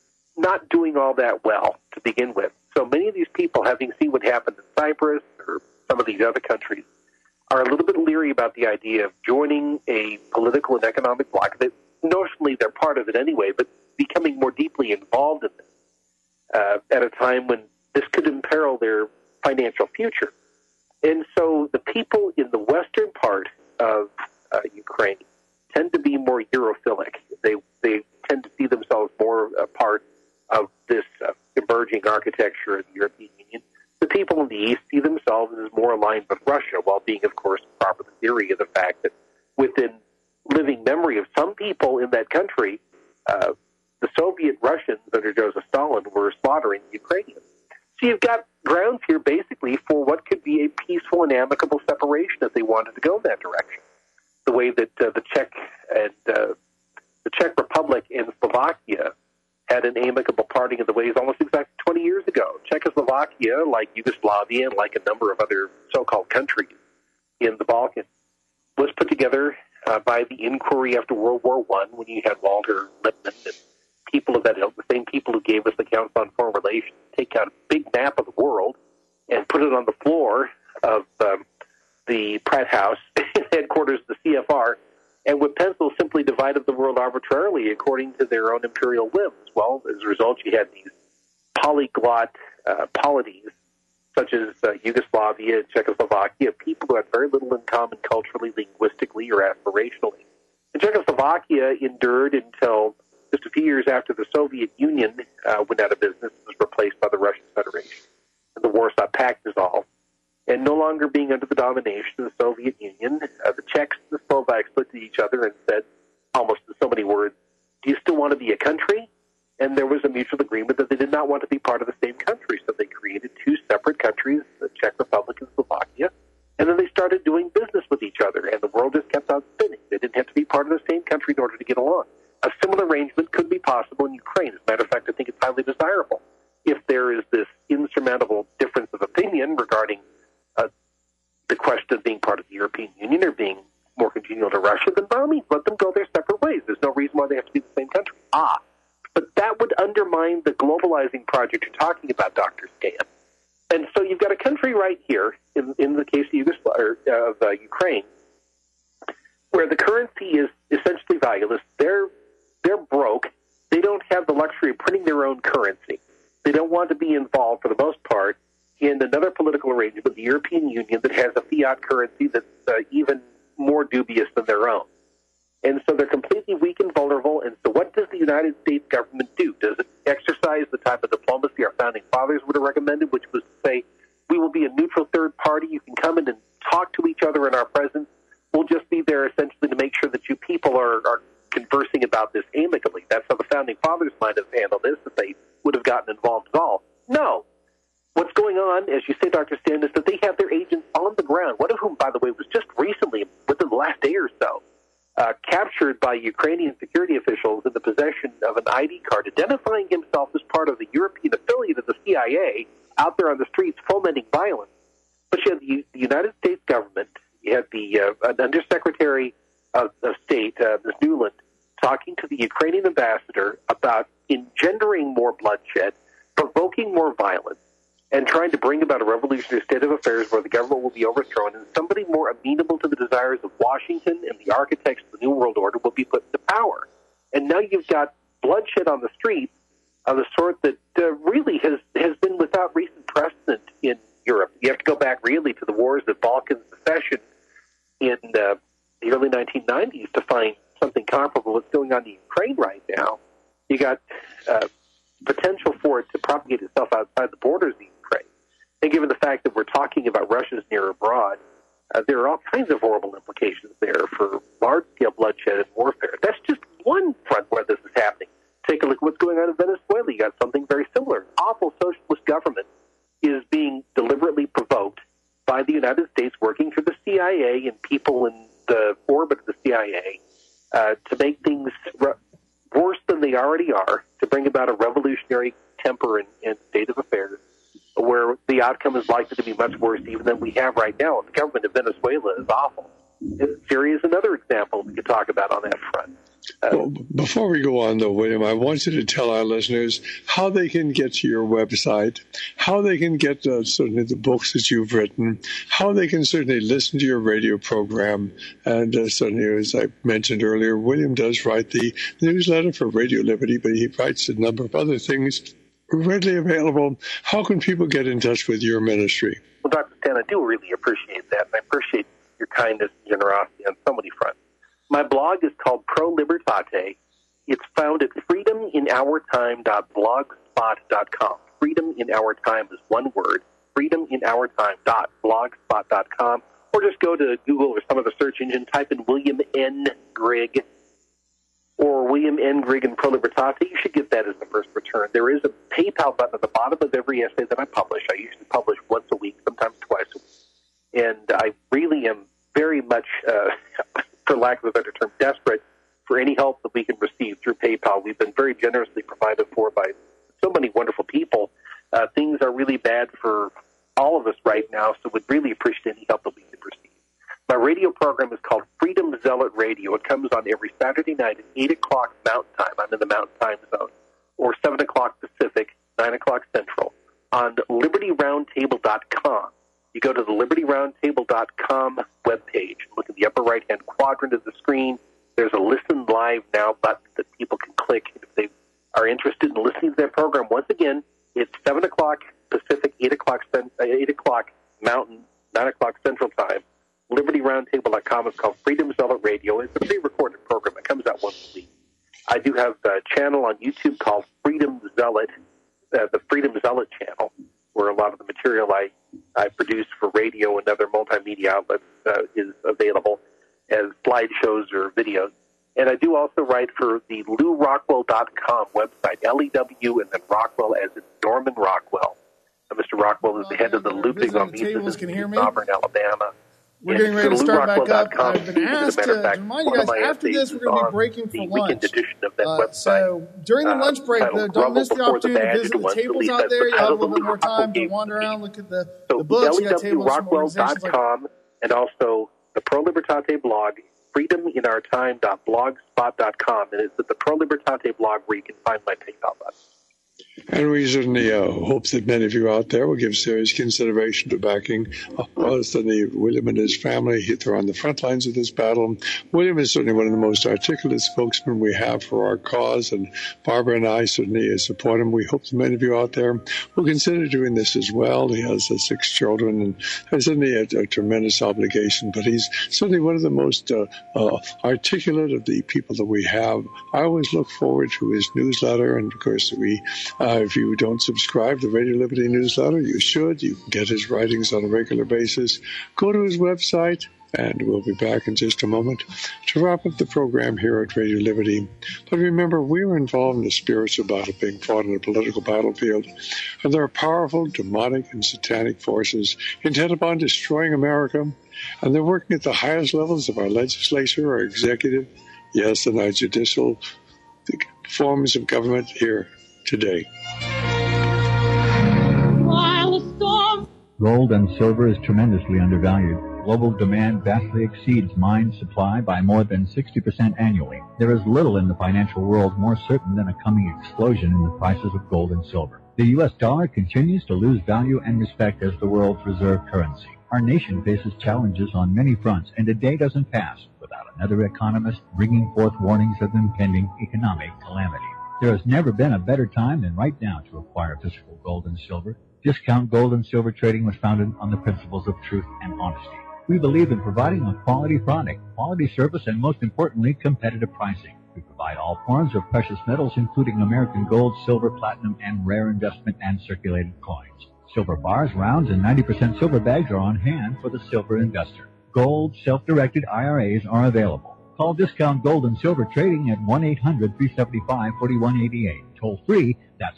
not doing all that well to begin with. So many of these people, having seen what happened in Cyprus or some of these other countries, are a little bit leery about the idea of joining a political and economic bloc. Notionally, they're part of it anyway, but becoming more deeply involved in this at a time when this could imperil their financial future. And so the people in the western part of Ukraine tend to be more Europhilic. They tend to see themselves more a part of this emerging architecture of the European Union. The people in the east see themselves as more aligned with Russia, while being, of course, proper theory of the fact that within living memory of some people in that country, the Soviet Russians under Joseph Stalin were slaughtering the Ukrainians. So you've got grounds here basically for what could be a peaceful and amicable separation if they wanted to go that direction. The way that the Czech Republic and Slovakia had an amicable parting of the ways almost exactly 20 years ago. Czechoslovakia, like Yugoslavia and like a number of other so-called countries in the Balkans, was put together by the inquiry after World War I, when you had Walter Lippmann and people of that ilk, the same people who gave us the Council on Foreign Relations, take out a big map of the world and put it on the floor of the Pratt House, headquarters of the CFR, and with pencil simply divided the world arbitrarily according to their own imperial whims. Well, as a result, you had these polyglot polities, such as Yugoslavia and Czechoslovakia, people who had very little in common culturally, linguistically, or aspirationally. And Czechoslovakia endured until just a few years after the Soviet Union went out of business and was replaced by the Russian Federation, and the Warsaw Pact dissolved. And no longer being under the domination of the Soviet Union, the Czechs and the Slovaks looked at each other and said, almost in so many words, do you still want to be a country? And there was a mutual agreement that they did not want to be part of the same country, so they created two separate countries, the Czech Republic and Slovakia, and then they started doing business with each other, and the world just kept on spinning. They didn't have to be part of the same country in order to get along. A similar arrangement could be possible in Ukraine. As a matter of fact, I think it's highly desirable. If there is this insurmountable difference of opinion regarding the question of being part of the European Union or being more congenial to Russia, then by all means, let them go their separate ways. There's no reason why they have to be the same country. But that would undermine the globalizing project you're talking about, Dr. Stan. And so you've got a country right here, in the case of Ukraine, where the currency is essentially valueless. They're broke. They don't have the luxury of printing their own currency. They don't want to be involved, for the most part, in another political arrangement with the European Union that has a fiat currency that's even more dubious than their own. And so they're completely weak and vulnerable. And so what does the United States government do? Does it exercise the type of diplomacy our founding fathers would have recommended, which was to say, we will be a neutral third party. You can come in and talk to each other in our presence. We'll just be there essentially to make sure that you people are conversing about this amicably. That's how the founding fathers might have handled this, if they would have gotten involved at all. No. What's going on, as you say, Dr. Stan, is that they have their agents on the ground, one of whom, by the way, was just recently, within the last day or so, captured by Ukrainian security officials in the possession of an ID card identifying himself as part of the European affiliate of the CIA out there on the streets fomenting violence. But you had the United States government, you had an Undersecretary of State, Ms. Nuland, talking to the Ukrainian ambassador about engendering more bloodshed, provoking more violence, and trying to bring about a revolutionary state of affairs where the government will be overthrown and somebody more amenable to the desires of Washington and the architects of the New World Order will be put into power. And now you've got bloodshed on the streets of the sort that really has been without recent precedent in Europe. You have to go back really to the wars of Balkan secession in the early 1990s to find something comparable what's going on in Ukraine right now. You got potential for it to propagate itself outside the borders of Ukraine. And given the fact that we're talking about Russia's near abroad, there are all kinds of horrible implications there for large-scale bloodshed and warfare. That's just one front where this is happening. Take a look at what's going on in Venezuela. You got something very similar. An awful socialist government is being deliberately provoked by the United States working for the CIA and people in the orbit of the CIA to make things worse than they already are, to bring about a revolutionary temper and state of affairs where the outcome is likely to be much worse even than we have right now. The government of Venezuela is awful. Syria is another example we could talk about on that front. Well, before we go on, though, William, I want you to tell our listeners how they can get to your website, how they can get certainly the books that you've written, how they can certainly listen to your radio program. And certainly, as I mentioned earlier, William does write the newsletter for Radio Liberty, but he writes a number of other things readily available. How can people get in touch with your ministry? Well, Dr. Stan, I do really appreciate that, and I appreciate your kindness and generosity on so many fronts. My blog is called Pro Libertate. It's found at freedominourtime.blogspot.com. Freedom in Our Time is one word. freedominourtime.blogspot.com. Or just go to Google or some other search engine, type in William N. Grigg or William N. Grigg and Pro Libertate. You should get that as the first return. There is a PayPal button at the bottom of every essay that I publish. I usually publish once a week, sometimes twice a week. And I really am very much, for lack of a better term, desperate for any help that we can receive through PayPal. We've been very generously provided for by so many wonderful people. Things are really bad for all of us right now, so we'd really appreciate any help that we can receive. My radio program is called Freedom Zealot Radio. It comes on every Saturday night at 8 o'clock Mountain Time. I'm in the Mountain Time Zone. go to the LibertyRoundtable.com webpage, look at the upper right-hand quadrant of the screen. There's a Listen Live Now button that people can click if they are interested in listening to their program. Once again, it's 7 o'clock Pacific, 8 o'clock Mountain, 9 o'clock Central Time. LibertyRoundtable.com is called Freedom Zealot Radio. It's a pre-recorded program. It comes out once a week. I do have a channel on YouTube called Freedom Zealot, the Freedom Zealot channel, where a lot of the material I produce for radio and other multimedia outlets is available as slideshows or videos. And I do also write for the LewRockwell.com website, L-E-W and then Rockwell as in Norman Rockwell. Mr. Rockwell is the head of the Looping on Music in Auburn, Alabama. We're getting ready to start back up. I've been asked to remind you guys, after this, we're going to be breaking for lunch. So during the lunch break, don't miss the opportunity to visit the tables out there. You'll have a little bit more time to wander around, look at the books. You got tables from organizations like... And also the Pro Libertate blog, freedominourtime.blogspot.com. And it's at the Pro Libertate blog where you can find my PayPal button. And we certainly hope that many of you out there will give serious consideration to backing William and his family. They're on the front lines of this battle. William is certainly one of the most articulate spokesmen we have for our cause, and Barbara and I certainly support him. We hope that many of you out there will consider doing this as well. He has 6 children and has certainly a tremendous obligation, but he's certainly one of the most articulate of the people that we have. I always look forward to his newsletter, and of course if you don't subscribe to the Radio Liberty newsletter, you should. You can get his writings on a regular basis. Go to his website, and we'll be back in just a moment to wrap up the program here at Radio Liberty. But remember, we're involved in a spiritual battle being fought on a political battlefield, and there are powerful, demonic, and satanic forces intent upon destroying America, and they're working at the highest levels of our legislature, our executive, yes, and our judicial forms of government here today. Gold and silver is tremendously undervalued. Global demand vastly exceeds mine supply by more than 60% annually. There is little in the financial world more certain than a coming explosion in the prices of gold and silver. The U.S. dollar continues to lose value and respect as the world's reserve currency. Our nation faces challenges on many fronts, and a day doesn't pass without another economist bringing forth warnings of impending economic calamity. There has never been a better time than right now to acquire physical gold and silver. Discount Gold and Silver Trading was founded on the principles of truth and honesty. We believe in providing a quality product, quality service, and most importantly, competitive pricing. We provide all forms of precious metals, including American gold, silver, platinum, and rare investment and circulated coins. Silver bars, rounds, and 90% silver bags are on hand for the silver investor. Gold, self-directed IRAs are available. Call Discount Gold and Silver Trading at 1-800-375-4188. Toll free, that's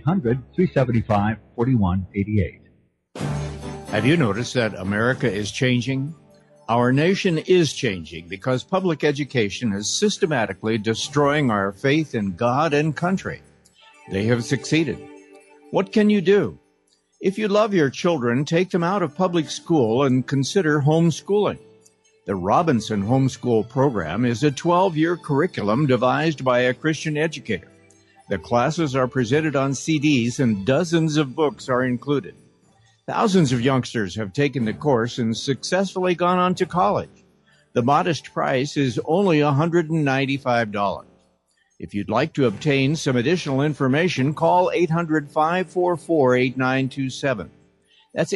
1-800-375-4188. Have you noticed that America is changing? Our nation is changing because public education is systematically destroying our faith in God and country. They have succeeded. What can you do? If you love your children, take them out of public school and consider homeschooling. The Robinson Homeschool Program is a 12-year curriculum devised by a Christian educator. The classes are presented on CDs and dozens of books are included. Thousands of youngsters have taken the course and successfully gone on to college. The modest price is only $195. If you'd like to obtain some additional information, call 800-544-8927. That's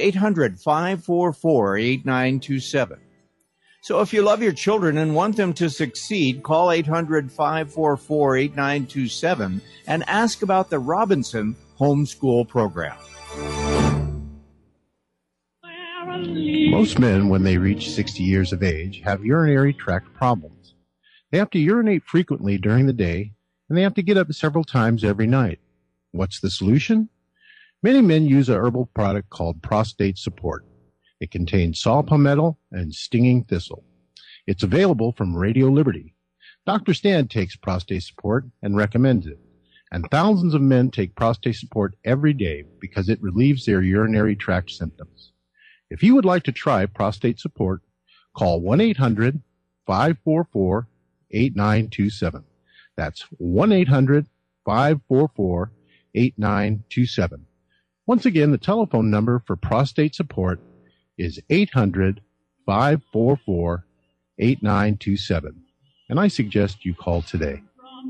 800-544-8927. So if you love your children and want them to succeed, call 800-544-8927 and ask about the Robinson Homeschool Program. Most men, when they reach 60 years of age, have urinary tract problems. They have to urinate frequently during the day, and they have to get up several times every night. What's the solution? Many men use a herbal product called Prostate Support. It contains saw palmetto and stinging thistle. It's available from Radio Liberty. Dr. Stan takes Prostate Support and recommends it. And thousands of men take Prostate Support every day because it relieves their urinary tract symptoms. If you would like to try Prostate Support, call 1-800-544-8927. That's 1-800-544-8927. Once again, the telephone number for Prostate Support is 800-544-8927. And I suggest you call today.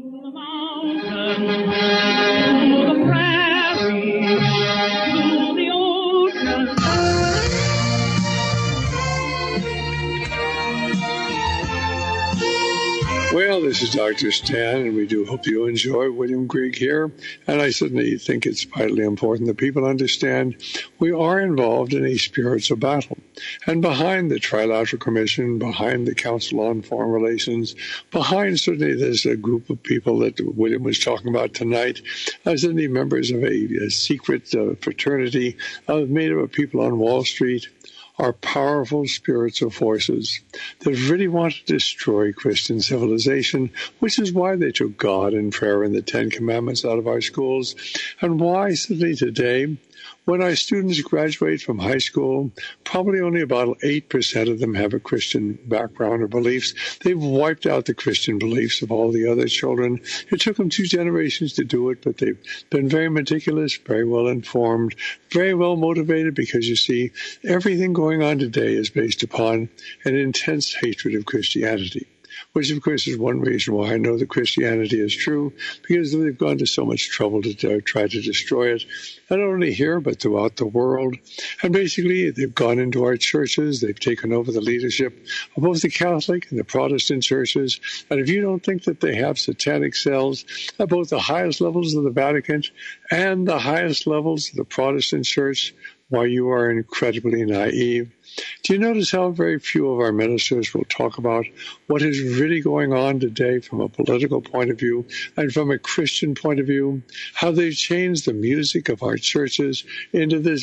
Well, this is Dr. Stan, and we do hope you enjoy William Grigg here. And I certainly think it's vitally important that people understand we are involved in a spiritual battle. And behind the Trilateral Commission, behind the Council on Foreign Relations, behind certainly there's a group of people that William was talking about tonight, certainly members of a secret fraternity made up of people on Wall Street, are powerful spiritual forces that really want to destroy Christian civilization, which is why they took God and prayer and the Ten Commandments out of our schools, and why suddenly today, when our students graduate from high school, probably only about 8% of them have a Christian background or beliefs. They've wiped out the Christian beliefs of all the other children. It took them 2 generations to do it, but they've been very meticulous, very well informed, very well motivated, because you see, everything going on today is based upon an intense hatred of Christianity, which, of course, is one reason why I know that Christianity is true, because they've gone to so much trouble to try to destroy it, not only here, but throughout the world. And basically, they've gone into our churches. They've taken over the leadership of both the Catholic and the Protestant churches. And if you don't think that they have satanic cells at both the highest levels of the Vatican and the highest levels of the Protestant church, why, you are incredibly naive. Do you notice how very few of our ministers will talk about what is really going on today from a political point of view and from a Christian point of view? How they've changed the music of our churches into this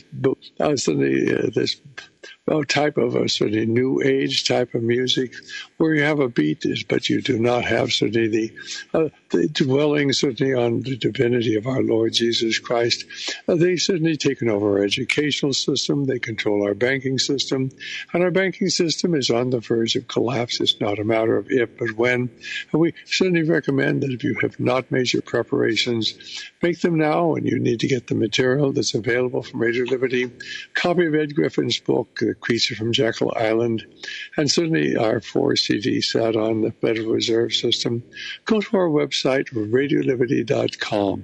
type of a sort of new age type of music, where you have a beat, but you do not have certainly the dwelling certainly on the divinity of our Lord Jesus Christ. They've certainly taken over our educational system. They control our banking system, and our banking system is on the verge of collapse. It's not a matter of if, but when. And we certainly recommend that if you have not made your preparations, make them now, and you need to get the material that's available from Radio Liberty. Copy of Ed Griffin's book, The Creature from Jekyll Island, and certainly our 4 CD set on the Federal Reserve System. Go to our website, radioliberty.com.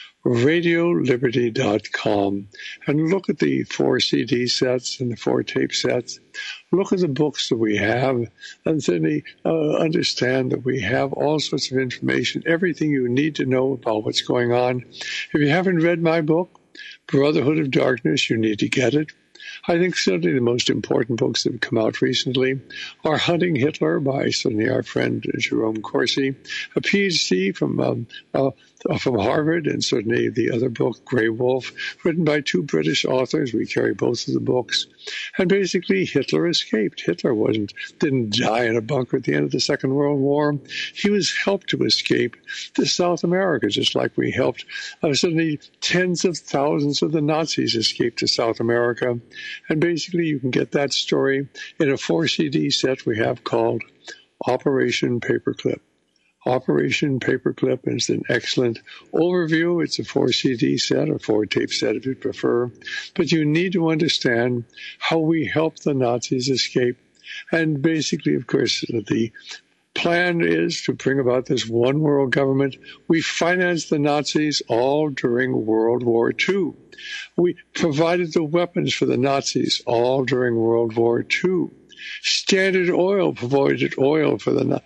radioliberty.com, and look at the 4 CD sets and the 4 tape sets. Look at the books that we have, and certainly understand that we have all sorts of information, everything you need to know about what's going on. If you haven't read my book, Brotherhood of Darkness, you need to get it. I think certainly the most important books that have come out recently are Hunting Hitler by certainly our friend Jerome Corsi, a PhD from Harvard, and certainly the other book, Grey Wolf, written by 2 British authors. We carry both of the books. And basically, Hitler escaped. Hitler didn't die in a bunker at the end of the Second World War. He was helped to escape to South America, just like we helped certainly tens of thousands of the Nazis escape to South America. And basically, you can get that story in a 4 CD set we have called Operation Paperclip. Operation Paperclip is an excellent overview. It's a 4 CD set or 4 tape set if you prefer. But you need to understand how we helped the Nazis escape. And basically, of course, the plan is to bring about this one world government. We financed the Nazis all during World War II. We provided the weapons for the Nazis all during World War II. Standard Oil provided oil for the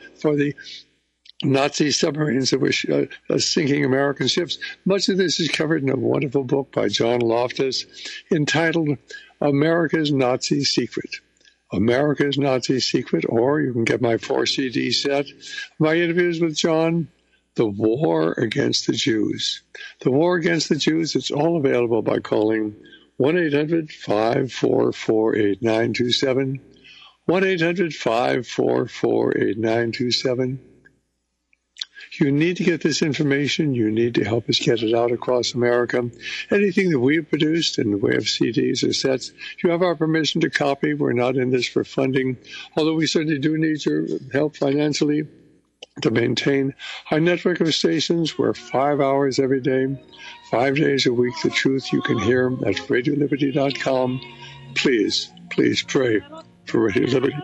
Nazi submarines that were sinking American ships. Much of this is covered in a wonderful book by John Loftus entitled America's Nazi Secret. America's Nazi Secret, or you can get my 4 CD set, my interviews with John, The War Against the Jews. The War Against the Jews, it's all available by calling 1-800-544-8927, 1-800-544-8927. You need to get this information. You need to help us get it out across America. Anything that we have produced in the way of CDs or sets, you have our permission to copy. We're not in this for funding, although we certainly do need your help financially to maintain our network of stations. We're 5 hours every day, 5 days a week. The truth you can hear at radioliberty.com. Please Please pray for Radio Liberty.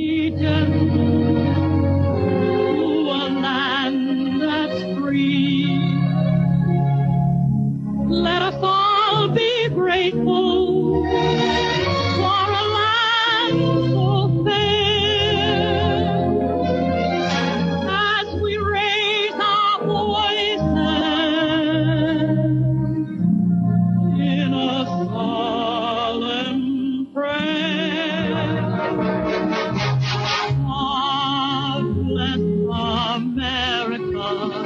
Let us all be grateful for a land so fair. As we raise our voices in a solemn prayer, God bless America.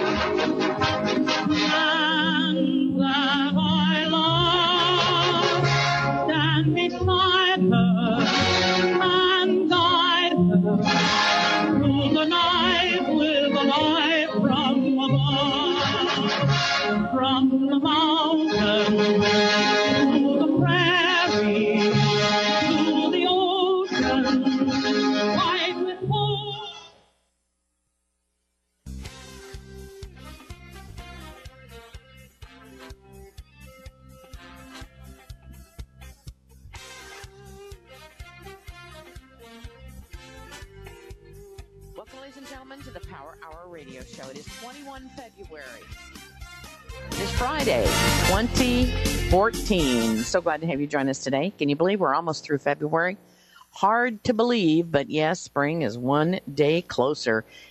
Beside her and guide her through the night with a light from above, from the mountain to the prairie to the ocean, white with gold. Ladies and gentlemen, to the Power Hour radio show. It is 21 February. It is Friday, 2014. So glad to have you join us today. Can you believe we're almost through February? Hard to believe, but yes, spring is one day closer.